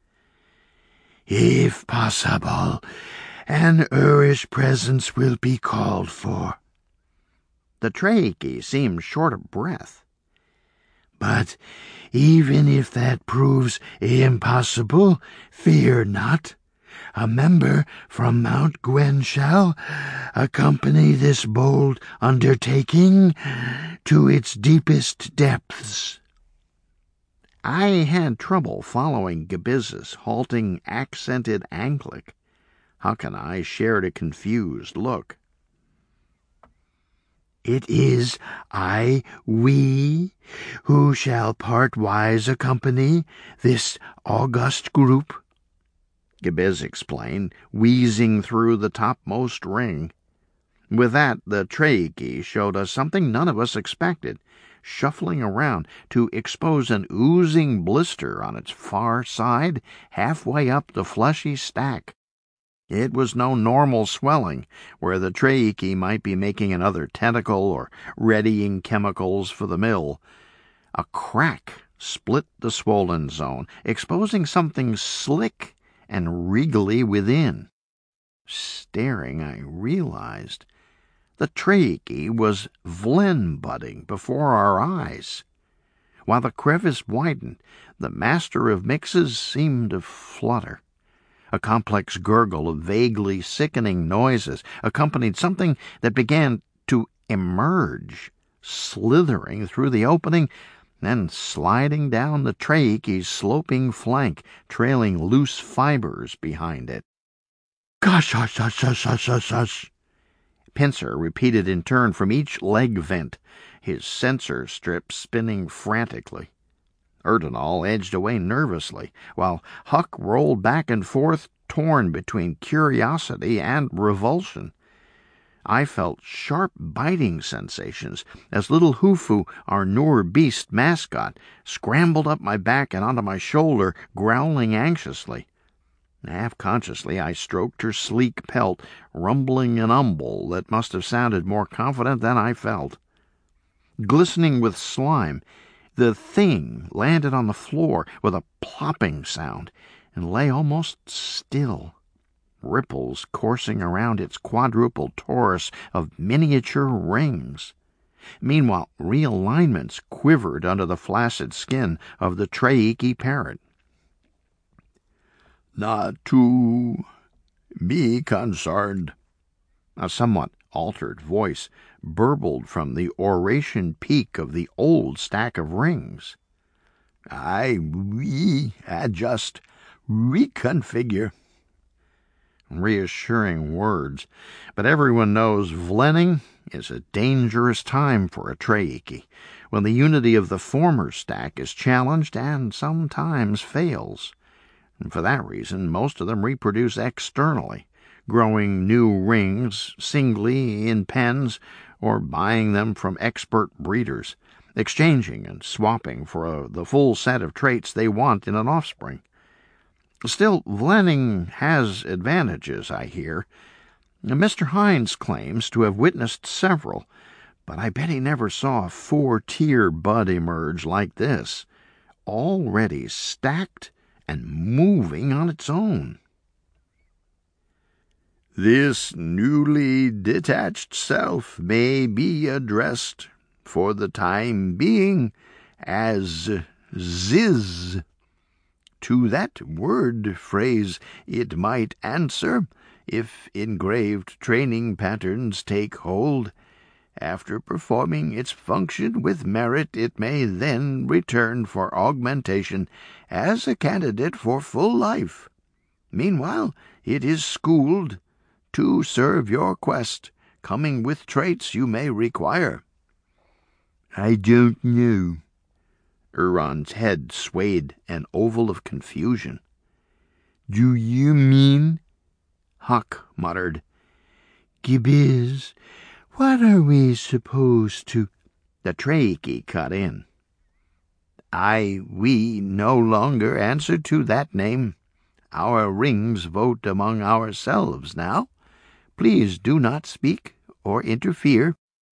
"If possible, an Urish presence will be called for." The Traiki seemed short of breath. "But even if that proves impossible, fear not. A member from Mount Gwen shall accompany this bold undertaking to its deepest depths." I had trouble following Gabiz's halting, accented Anglic. Huck and I shared a confused look. "It is I, we, who shall partwise accompany this august group," Gabiz explained, wheezing through the topmost ring. With that, the Traiki showed us something none of us expected, shuffling around to expose an oozing blister on its far side, halfway up the fleshy stack. It was no normal swelling, where the Traiki might be making another tentacle or readying chemicals for the mill. A crack split the swollen zone, exposing something slick and regally within. Staring, I realized the Traiki was Vlen budding before our eyes. While the crevice widened, the master of mixes seemed to flutter. A complex gurgle of vaguely sickening noises accompanied something that began to emerge, slithering through the opening, then sliding down the Traiki's sloping flank, trailing loose fibers behind it. "Gosh, hush, hush, hush, hush, hush, hush!" Pincer repeated in turn from each leg vent, his sensor strip spinning frantically. Erdenal edged away nervously, while Huck rolled back and forth, torn between curiosity and revulsion. I felt sharp biting sensations as little Hufu, our Noor beast mascot, scrambled up my back and onto my shoulder, growling anxiously. Half-consciously, I stroked her sleek pelt, rumbling an umble that must have sounded more confident than I felt. Glistening with slime, the thing landed on the floor with a plopping sound and lay almost still, ripples coursing around its quadruple torus of miniature rings. Meanwhile, realignments quivered under the flaccid skin of the Traiki parrot. "Not to be concerned," a somewhat altered voice burbled from the oration peak of the old stack of rings. "I readjust, reconfigure." Reassuring words, but everyone knows Vlenning is a dangerous time for a Traiki, when the unity of the former stack is challenged and sometimes fails. And for that reason, most of them reproduce externally, growing new rings singly in pens or buying them from expert breeders, exchanging and swapping for a, the full set of traits they want in an offspring. Still, Vlenning has advantages, I hear. Mister Hines claims to have witnessed several, but I bet he never saw a four-tier bud emerge like this, already stacked and moving on its own. "This newly detached self may be addressed, for the time being, as Ziz. To that word phrase it might answer, if engraved training patterns take hold. After performing its function with merit, it may then return for augmentation as a candidate for full life. Meanwhile, it is schooled to serve your quest, coming with traits you may require." "I don't know," Uron's head swayed an oval of confusion. "Do you mean—" Huck muttered, "Gibiz, what are we supposed to—" The Traiki cut in. "I, we no longer answer to that name. Our rings vote among ourselves now. Please do not speak or interfere."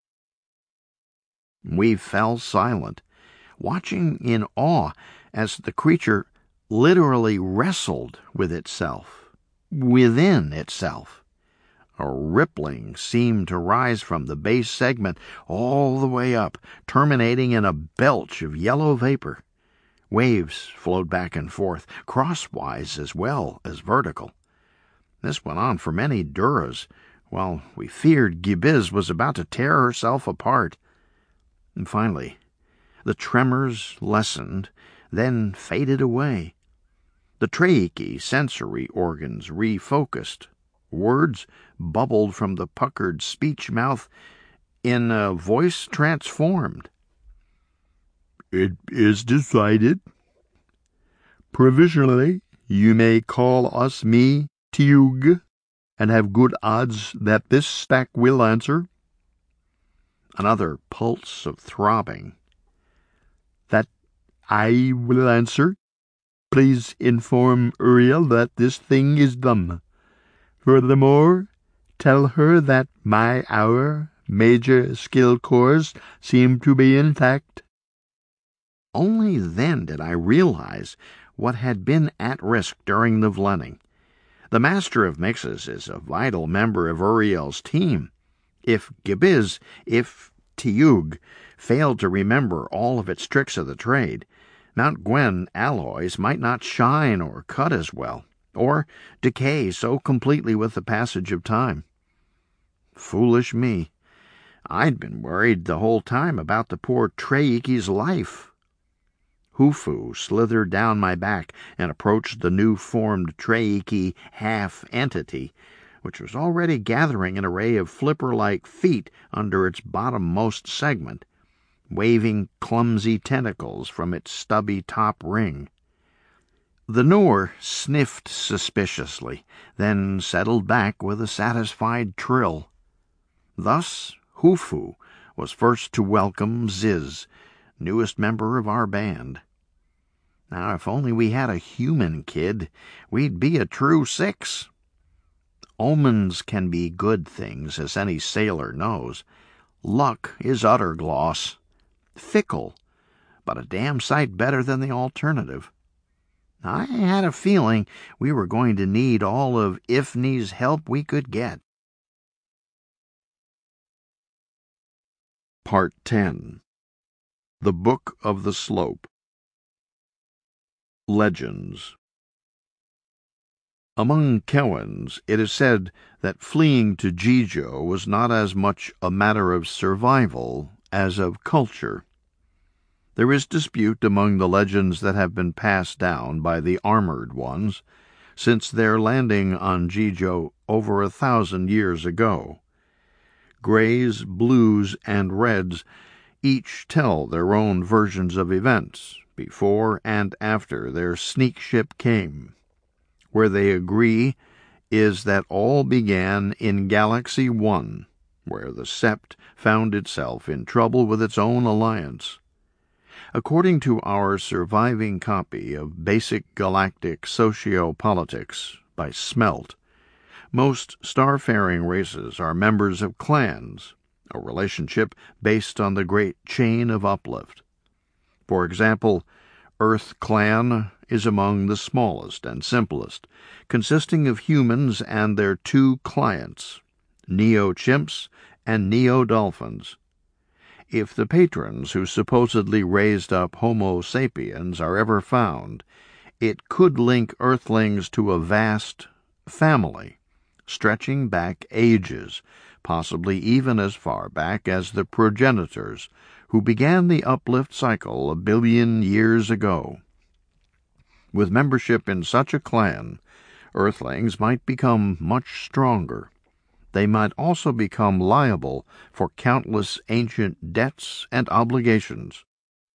We fell silent, watching in awe as the creature literally wrestled with itself, within itself. A rippling seemed to rise from the base segment all the way up, terminating in a belch of yellow vapor. Waves flowed back and forth, crosswise as well as vertical. This went on for many duras, while we feared Gibiz was about to tear herself apart. And finally, the tremors lessened, then faded away. The Traiki sensory organs refocused. Words bubbled from the puckered speech mouth in a voice transformed. "It is decided. Provisionally, you may call us me Tiug, and have good odds that this stack will answer." Another pulse of throbbing. "That I will answer. Please inform Uriel that this thing is dumb. Furthermore, tell her that my hour major skill cores seem to be intact." Only then did I realize what had been at risk during the Vlenning. The Master of Mixes is a vital member of Uriel's team. If Gibiz, if Tiug, failed to remember all of its tricks of the trade, Mount Gwen alloys might not shine or cut as well, or decay so completely with the passage of time. Foolish me. I'd been worried the whole time about the poor Traiki's life. Hufu slithered down my back and approached the new-formed Traiki half-entity, which was already gathering an array of flipper-like feet under its bottommost segment, waving clumsy tentacles from its stubby top ring. The Noor sniffed suspiciously, then settled back with a satisfied trill. Thus Hufu was first to welcome Ziz, newest member of our band. Now, if only we had a human kid, we'd be a true six. Omens can be good things, as any sailor knows. Luck is utter gloss. Fickle, but a damn sight better than the alternative. I had a feeling we were going to need all of Ifni's help we could get. Part ten. The Book of the Slope. Legends. Among Kewans, it is said that fleeing to Jijo was not as much a matter of survival as of culture. There is dispute among the legends that have been passed down by the armored ones since their landing on Jijo over a thousand years ago. Grays, blues, and reds each tell their own versions of events before and after their sneak ship came. Where they agree is that all began in Galaxy One, where the Sept found itself in trouble with its own alliance. According to our surviving copy of Basic Galactic Sociopolitics by Smelt, most starfaring races are members of clans, a relationship based on the great chain of uplift. For example, Earth Clan is among the smallest and simplest, consisting of humans and their two clients, Neo-Chimps and Neo-Dolphins. If the patrons who supposedly raised up Homo sapiens are ever found, it could link Earthlings to a vast family, stretching back ages, possibly even as far back as the progenitors, who began the uplift cycle a billion years ago. With membership in such a clan, Earthlings might become much stronger. They might also become liable for countless ancient debts and obligations.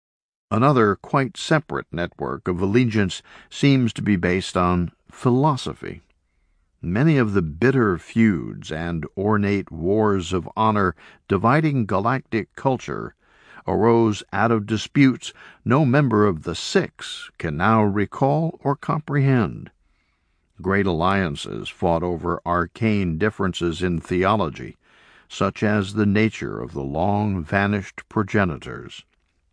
Another quite separate network of allegiance seems to be based on philosophy. Many of the bitter feuds and ornate wars of honor dividing galactic culture arose out of disputes no member of the Six can now recall or comprehend. Great alliances fought over arcane differences in theology, such as the nature of the long-vanished progenitors.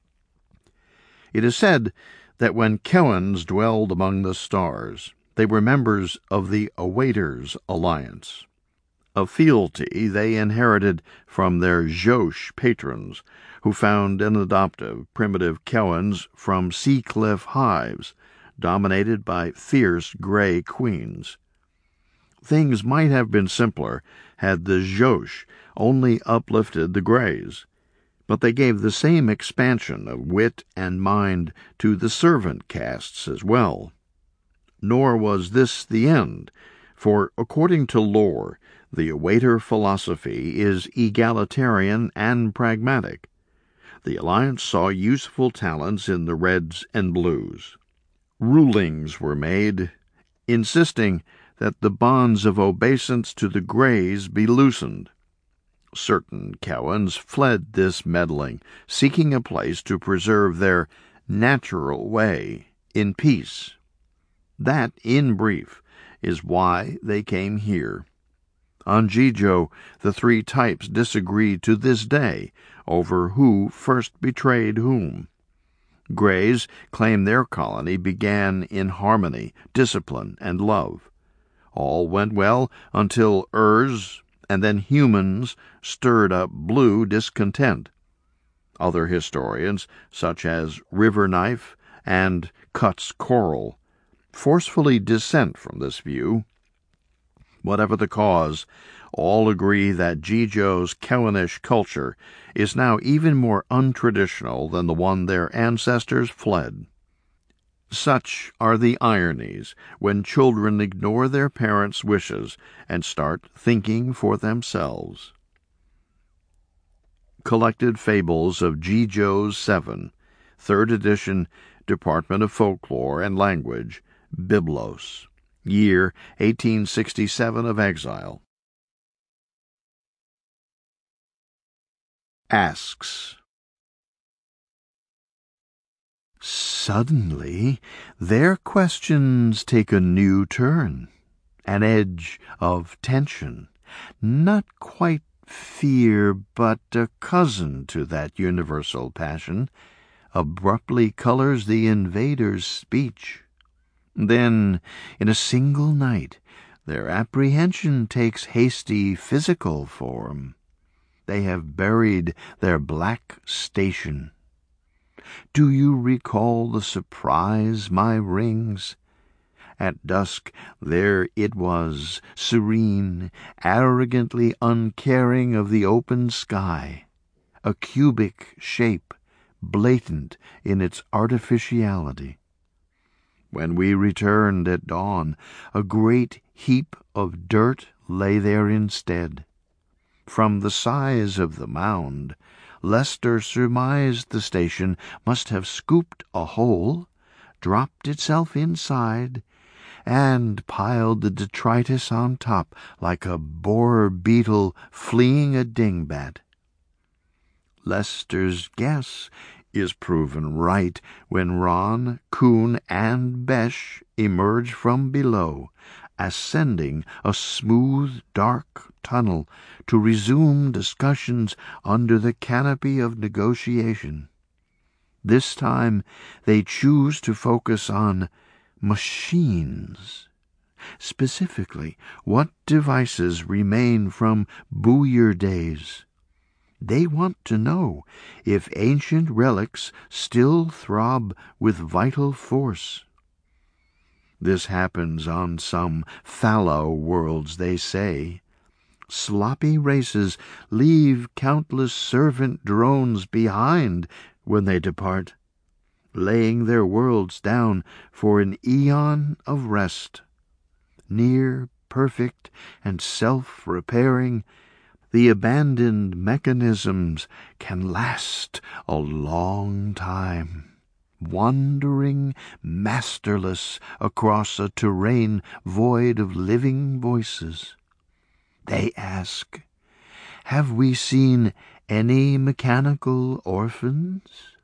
It is said that when Kewans dwelled among the stars, they were members of the Awaiters Alliance, a fealty they inherited from their Josh patrons, who found and adopted primitive Kewans from Seacliff hives, dominated by fierce gray queens. Things might have been simpler had the Josh only uplifted the Greys, but they gave the same expansion of wit and mind to the servant castes as well. Nor was this the end, for according to lore, the Awaiter philosophy is egalitarian and pragmatic. The Alliance saw useful talents in the Reds and Blues. Rulings were made, insisting that the bonds of obeisance to the Greys be loosened. Certain Kewans fled this meddling, seeking a place to preserve their natural way in peace. That, in brief, is why they came here. On Jijo, the three types disagree to this day over who first betrayed whom. Greys claim their colony began in harmony, discipline, and love. All went well until Urs and then humans stirred up blue discontent. Other historians, such as Riverknife and Cuts Coral, forcefully dissent from this view. Whatever the cause, all agree that Jijo's Kewanish culture is now even more untraditional than the one their ancestors fled. Such are the ironies when children ignore their parents' wishes and start thinking for themselves. Collected Fables of Jijo's Seven, third edition, Department of Folklore and Language, Biblos, year eighteen sixty-seven of exile. Asks. Suddenly, their questions take a new turn, an edge of tension, not quite fear, but a cousin to that universal passion, abruptly colors the invader's speech. Then, in a single night, their apprehension takes hasty physical form. They have buried their black station. Do you recall the surprise my rings? At dusk there it was, serene, arrogantly uncaring of the open sky, a cubic shape, blatant in its artificiality. When we returned at dawn, a great heap of dirt lay there instead. From the size of the mound, Lester surmised the station must have scooped a hole, dropped itself inside, and piled the detritus on top like a borer beetle fleeing a dingbat. Lester's guess is proven right when Ron, Coon, and Besh emerge from below, ascending a smooth, dark tunnel to resume discussions under the canopy of negotiation. This time they choose to focus on machines. Specifically, what devices remain from Booyer days. They want to know if ancient relics still throb with vital force. This happens on some fallow worlds, they say. Sloppy races leave countless servant drones behind when they depart, laying their worlds down for an eon of rest. Near perfect and self-repairing, the abandoned mechanisms can last a long time. wandering masterless across a terrain void of living voices. They ask, have we seen any mechanical orphans?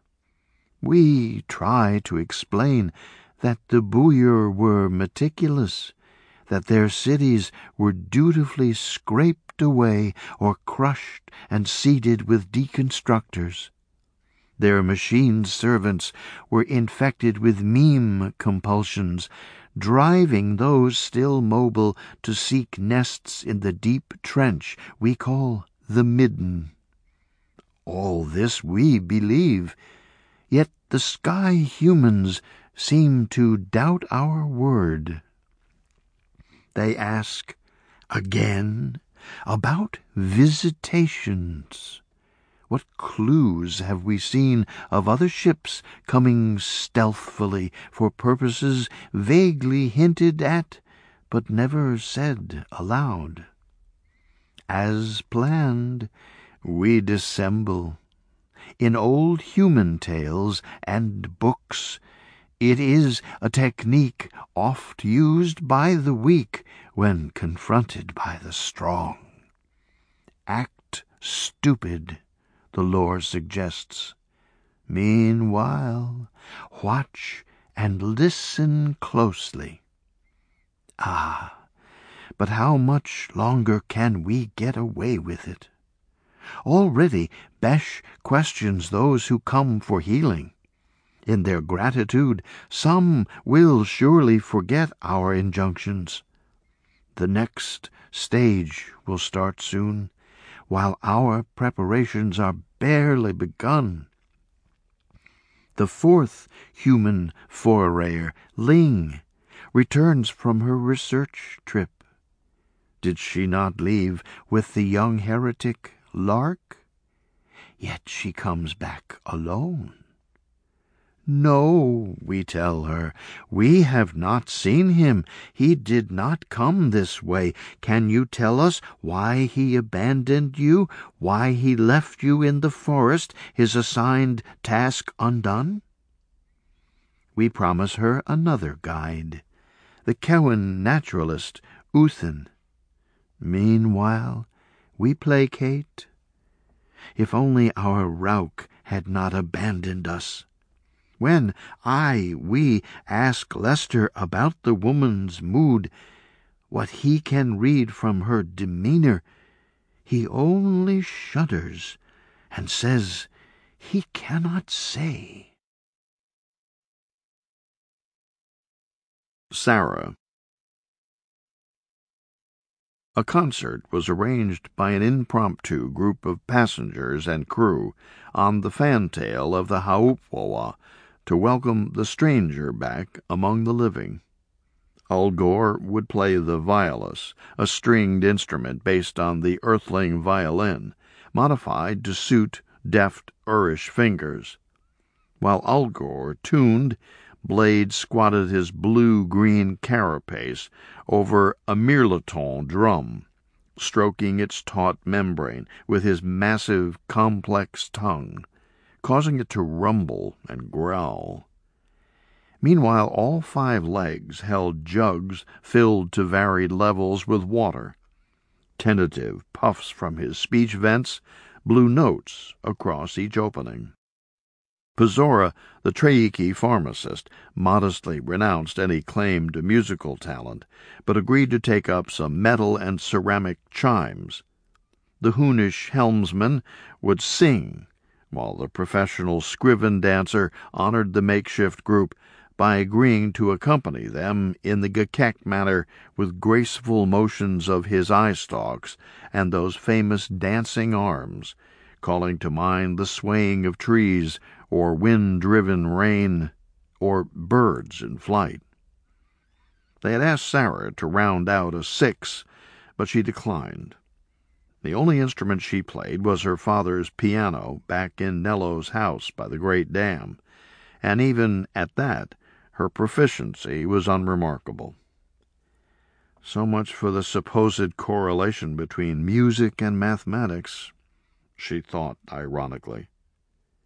We try to explain that the Buyur were meticulous, that their cities were dutifully scraped away or crushed and seeded with deconstructors. Their machine servants were infected with meme compulsions, driving those still mobile to seek nests in the deep trench we call the midden. All this we believe, yet the sky humans seem to doubt our word. They ask again about visitations. What clues have we seen of other ships coming stealthily for purposes vaguely hinted at but never said aloud? As planned, we dissemble. In old human tales and books, it is a technique oft used by the weak when confronted by the strong. Act stupid, the lore suggests. Meanwhile, watch and listen closely. Ah, but how much longer can we get away with it? Already Besh questions those who come for healing. In their gratitude, some will surely forget our injunctions. The next stage will start soon, while our preparations are barely begun. The fourth human forayer, Ling, returns from her research trip. Did she not leave with the young heretic Lark? Yet she comes back alone. No, we tell her, we have not seen him. He did not come this way. Can you tell us why he abandoned you, why he left you in the forest, his assigned task undone? We promise her another guide, the Kewan naturalist, Uthin. Meanwhile, we placate. If only our Rauk had not abandoned us. When I, we, ask Lester about the woman's mood, what he can read from her demeanor, he only shudders and says he cannot say. Sarah. A concert was arranged by an impromptu group of passengers and crew on the fantail of the Hauptwawa to welcome the stranger back among the living. Ulgor would play the violus, a stringed instrument based on the earthling violin, modified to suit deft Irish fingers. While Ulgor tuned, Blade squatted his blue-green carapace over a mirliton drum, stroking its taut membrane with his massive, complex tongue, causing it to rumble and growl. Meanwhile, all five legs held jugs filled to varied levels with water. Tentative puffs from his speech vents blew notes across each opening. Pizora, the Treiki pharmacist, modestly renounced any claim to musical talent, but agreed to take up some metal and ceramic chimes. The Hoonish helmsman would sing, while the professional scriven dancer honored the makeshift group by agreeing to accompany them in the Gakek manner with graceful motions of his eye-stalks and those famous dancing arms, calling to mind the swaying of trees or wind-driven rain, or birds in flight. They had asked Sarah to round out a six, but she declined. The only instrument she played was her father's piano back in Nello's house by the great dam, and even at that her proficiency was unremarkable. So much for the supposed correlation between music and mathematics, she thought ironically.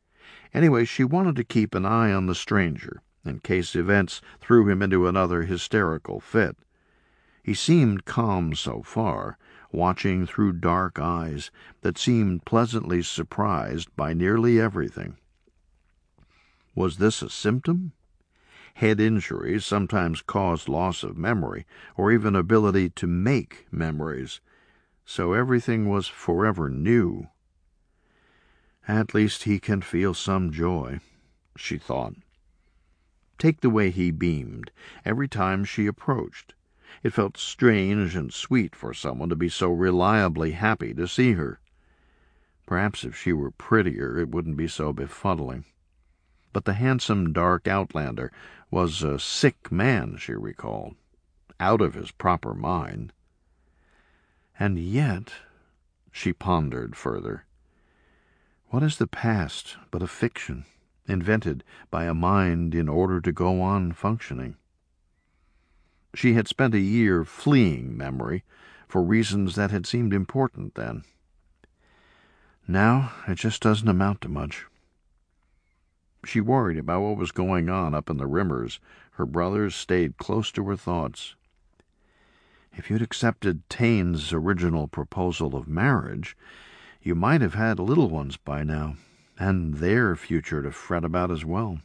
Anyway, she wanted to keep an eye on the stranger, in case events threw him into another hysterical fit. He seemed calm so far, watching through dark eyes that seemed pleasantly surprised by nearly everything. Was this a symptom? Head injuries sometimes caused loss of memory, or even ability to make memories, so everything was forever new. At least he can feel some joy, she thought. Take the way he beamed every time she approached. It felt strange and sweet for someone to be so reliably happy to see her. Perhaps if she were prettier, it wouldn't be so befuddling. But the handsome, dark Outlander was a sick man, she recalled, out of his proper mind. And yet, she pondered further, what is the past but a fiction, invented by a mind in order to go on functioning? She had spent a year fleeing memory for reasons that had seemed important then. Now it just doesn't amount to much. She worried about what was going on up in the Rimmers. Her brothers stayed close to her thoughts. If you'd accepted Taine's original proposal of marriage, you might have had little ones by now, and their future to fret about as well.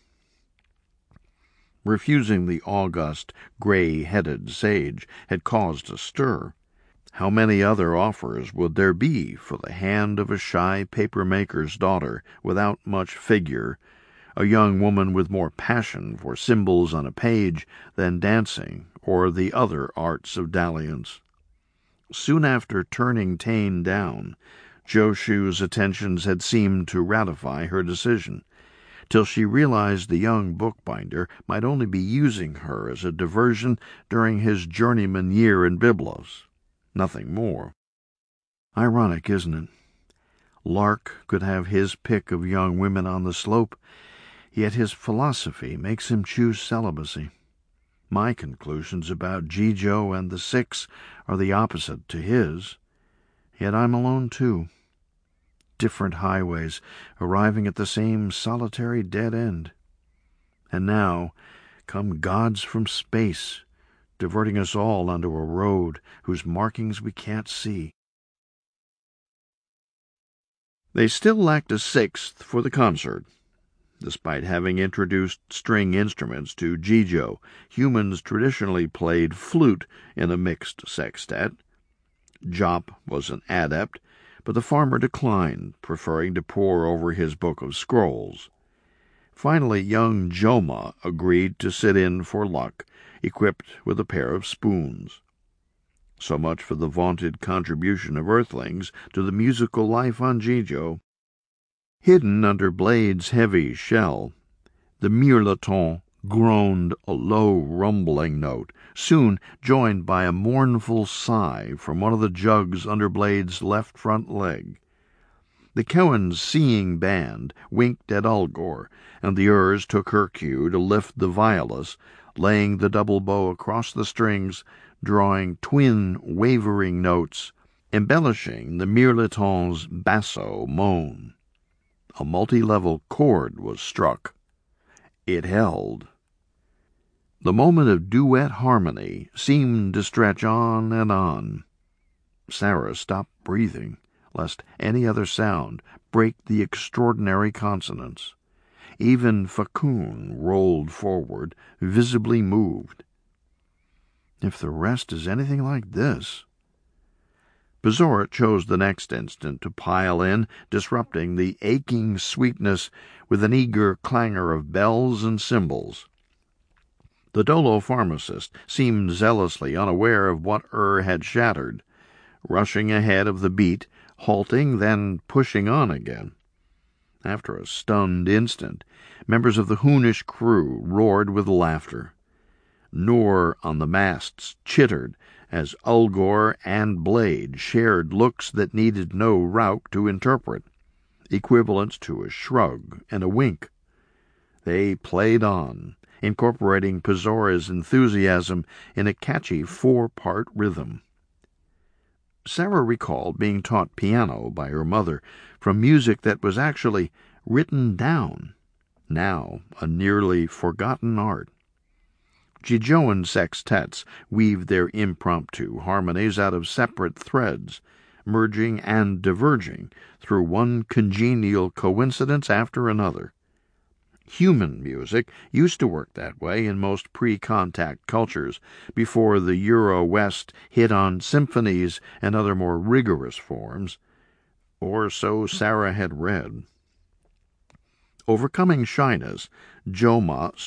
Refusing the august, gray-headed sage had caused a stir. How many other offers would there be for the hand of a shy paper-maker's daughter without much figure, a young woman with more passion for symbols on a page than dancing or the other arts of dalliance? Soon after turning Taine down, Joshu's attentions had seemed to ratify her decision, till she realized the young bookbinder might only be using her as a diversion during his journeyman year in Byblos. Nothing more. Ironic, isn't it? Lark could have his pick of young women on the slope, yet his philosophy makes him choose celibacy. My conclusions about Jijo and the Six are the opposite to his, yet I'm alone too. Different highways, arriving at the same solitary dead end. And now come gods from space, diverting us all onto a road whose markings we can't see. They still lacked a sixth for the concert. Despite having introduced string instruments to Jijo, humans traditionally played flute in a mixed sextet. Jop was an adept, but the farmer declined, preferring to pore over his book of scrolls. Finally, young Joma agreed to sit in for luck, equipped with a pair of spoons. So much for the vaunted contribution of Earthlings to the musical life on Jijo. Hidden under Blade's heavy shell, the mirliton groaned a low rumbling note, soon joined by a mournful sigh from one of the jugs under Blade's left front leg. The Cohen's seeing band winked at Ulgor, and the Urs took her cue to lift the violus, laying the double bow across the strings, drawing twin wavering notes, embellishing the mirliton's basso moan. A multi-level chord was struck. It held. The moment of duet harmony seemed to stretch on and on. Sarah stopped breathing, lest any other sound break the extraordinary consonance. Even Fakoon rolled forward, visibly moved. If the rest is anything like this... Bezorit chose the next instant to pile in, disrupting the aching sweetness with an eager clangor of bells and cymbals. The Dolo pharmacist seemed zealously unaware of what Ur had shattered, rushing ahead of the beat, halting, then pushing on again. After a stunned instant, members of the Hoonish crew roared with laughter. Noor on the masts chittered as Ulgor and Blade shared looks that needed no Rauk to interpret, equivalent to a shrug and a wink. They played on, incorporating Pezora's enthusiasm in a catchy four-part rhythm. Sarah recalled being taught piano by her mother from music that was actually written down now a nearly forgotten art. Gijoan sextets weaved their impromptu harmonies out of separate threads, merging and diverging through one congenial coincidence after another. Human music used to work that way in most pre-contact cultures before the Euro-West hit on symphonies and other more rigorous forms, or so Sarah had read. Overcoming shyness, Joma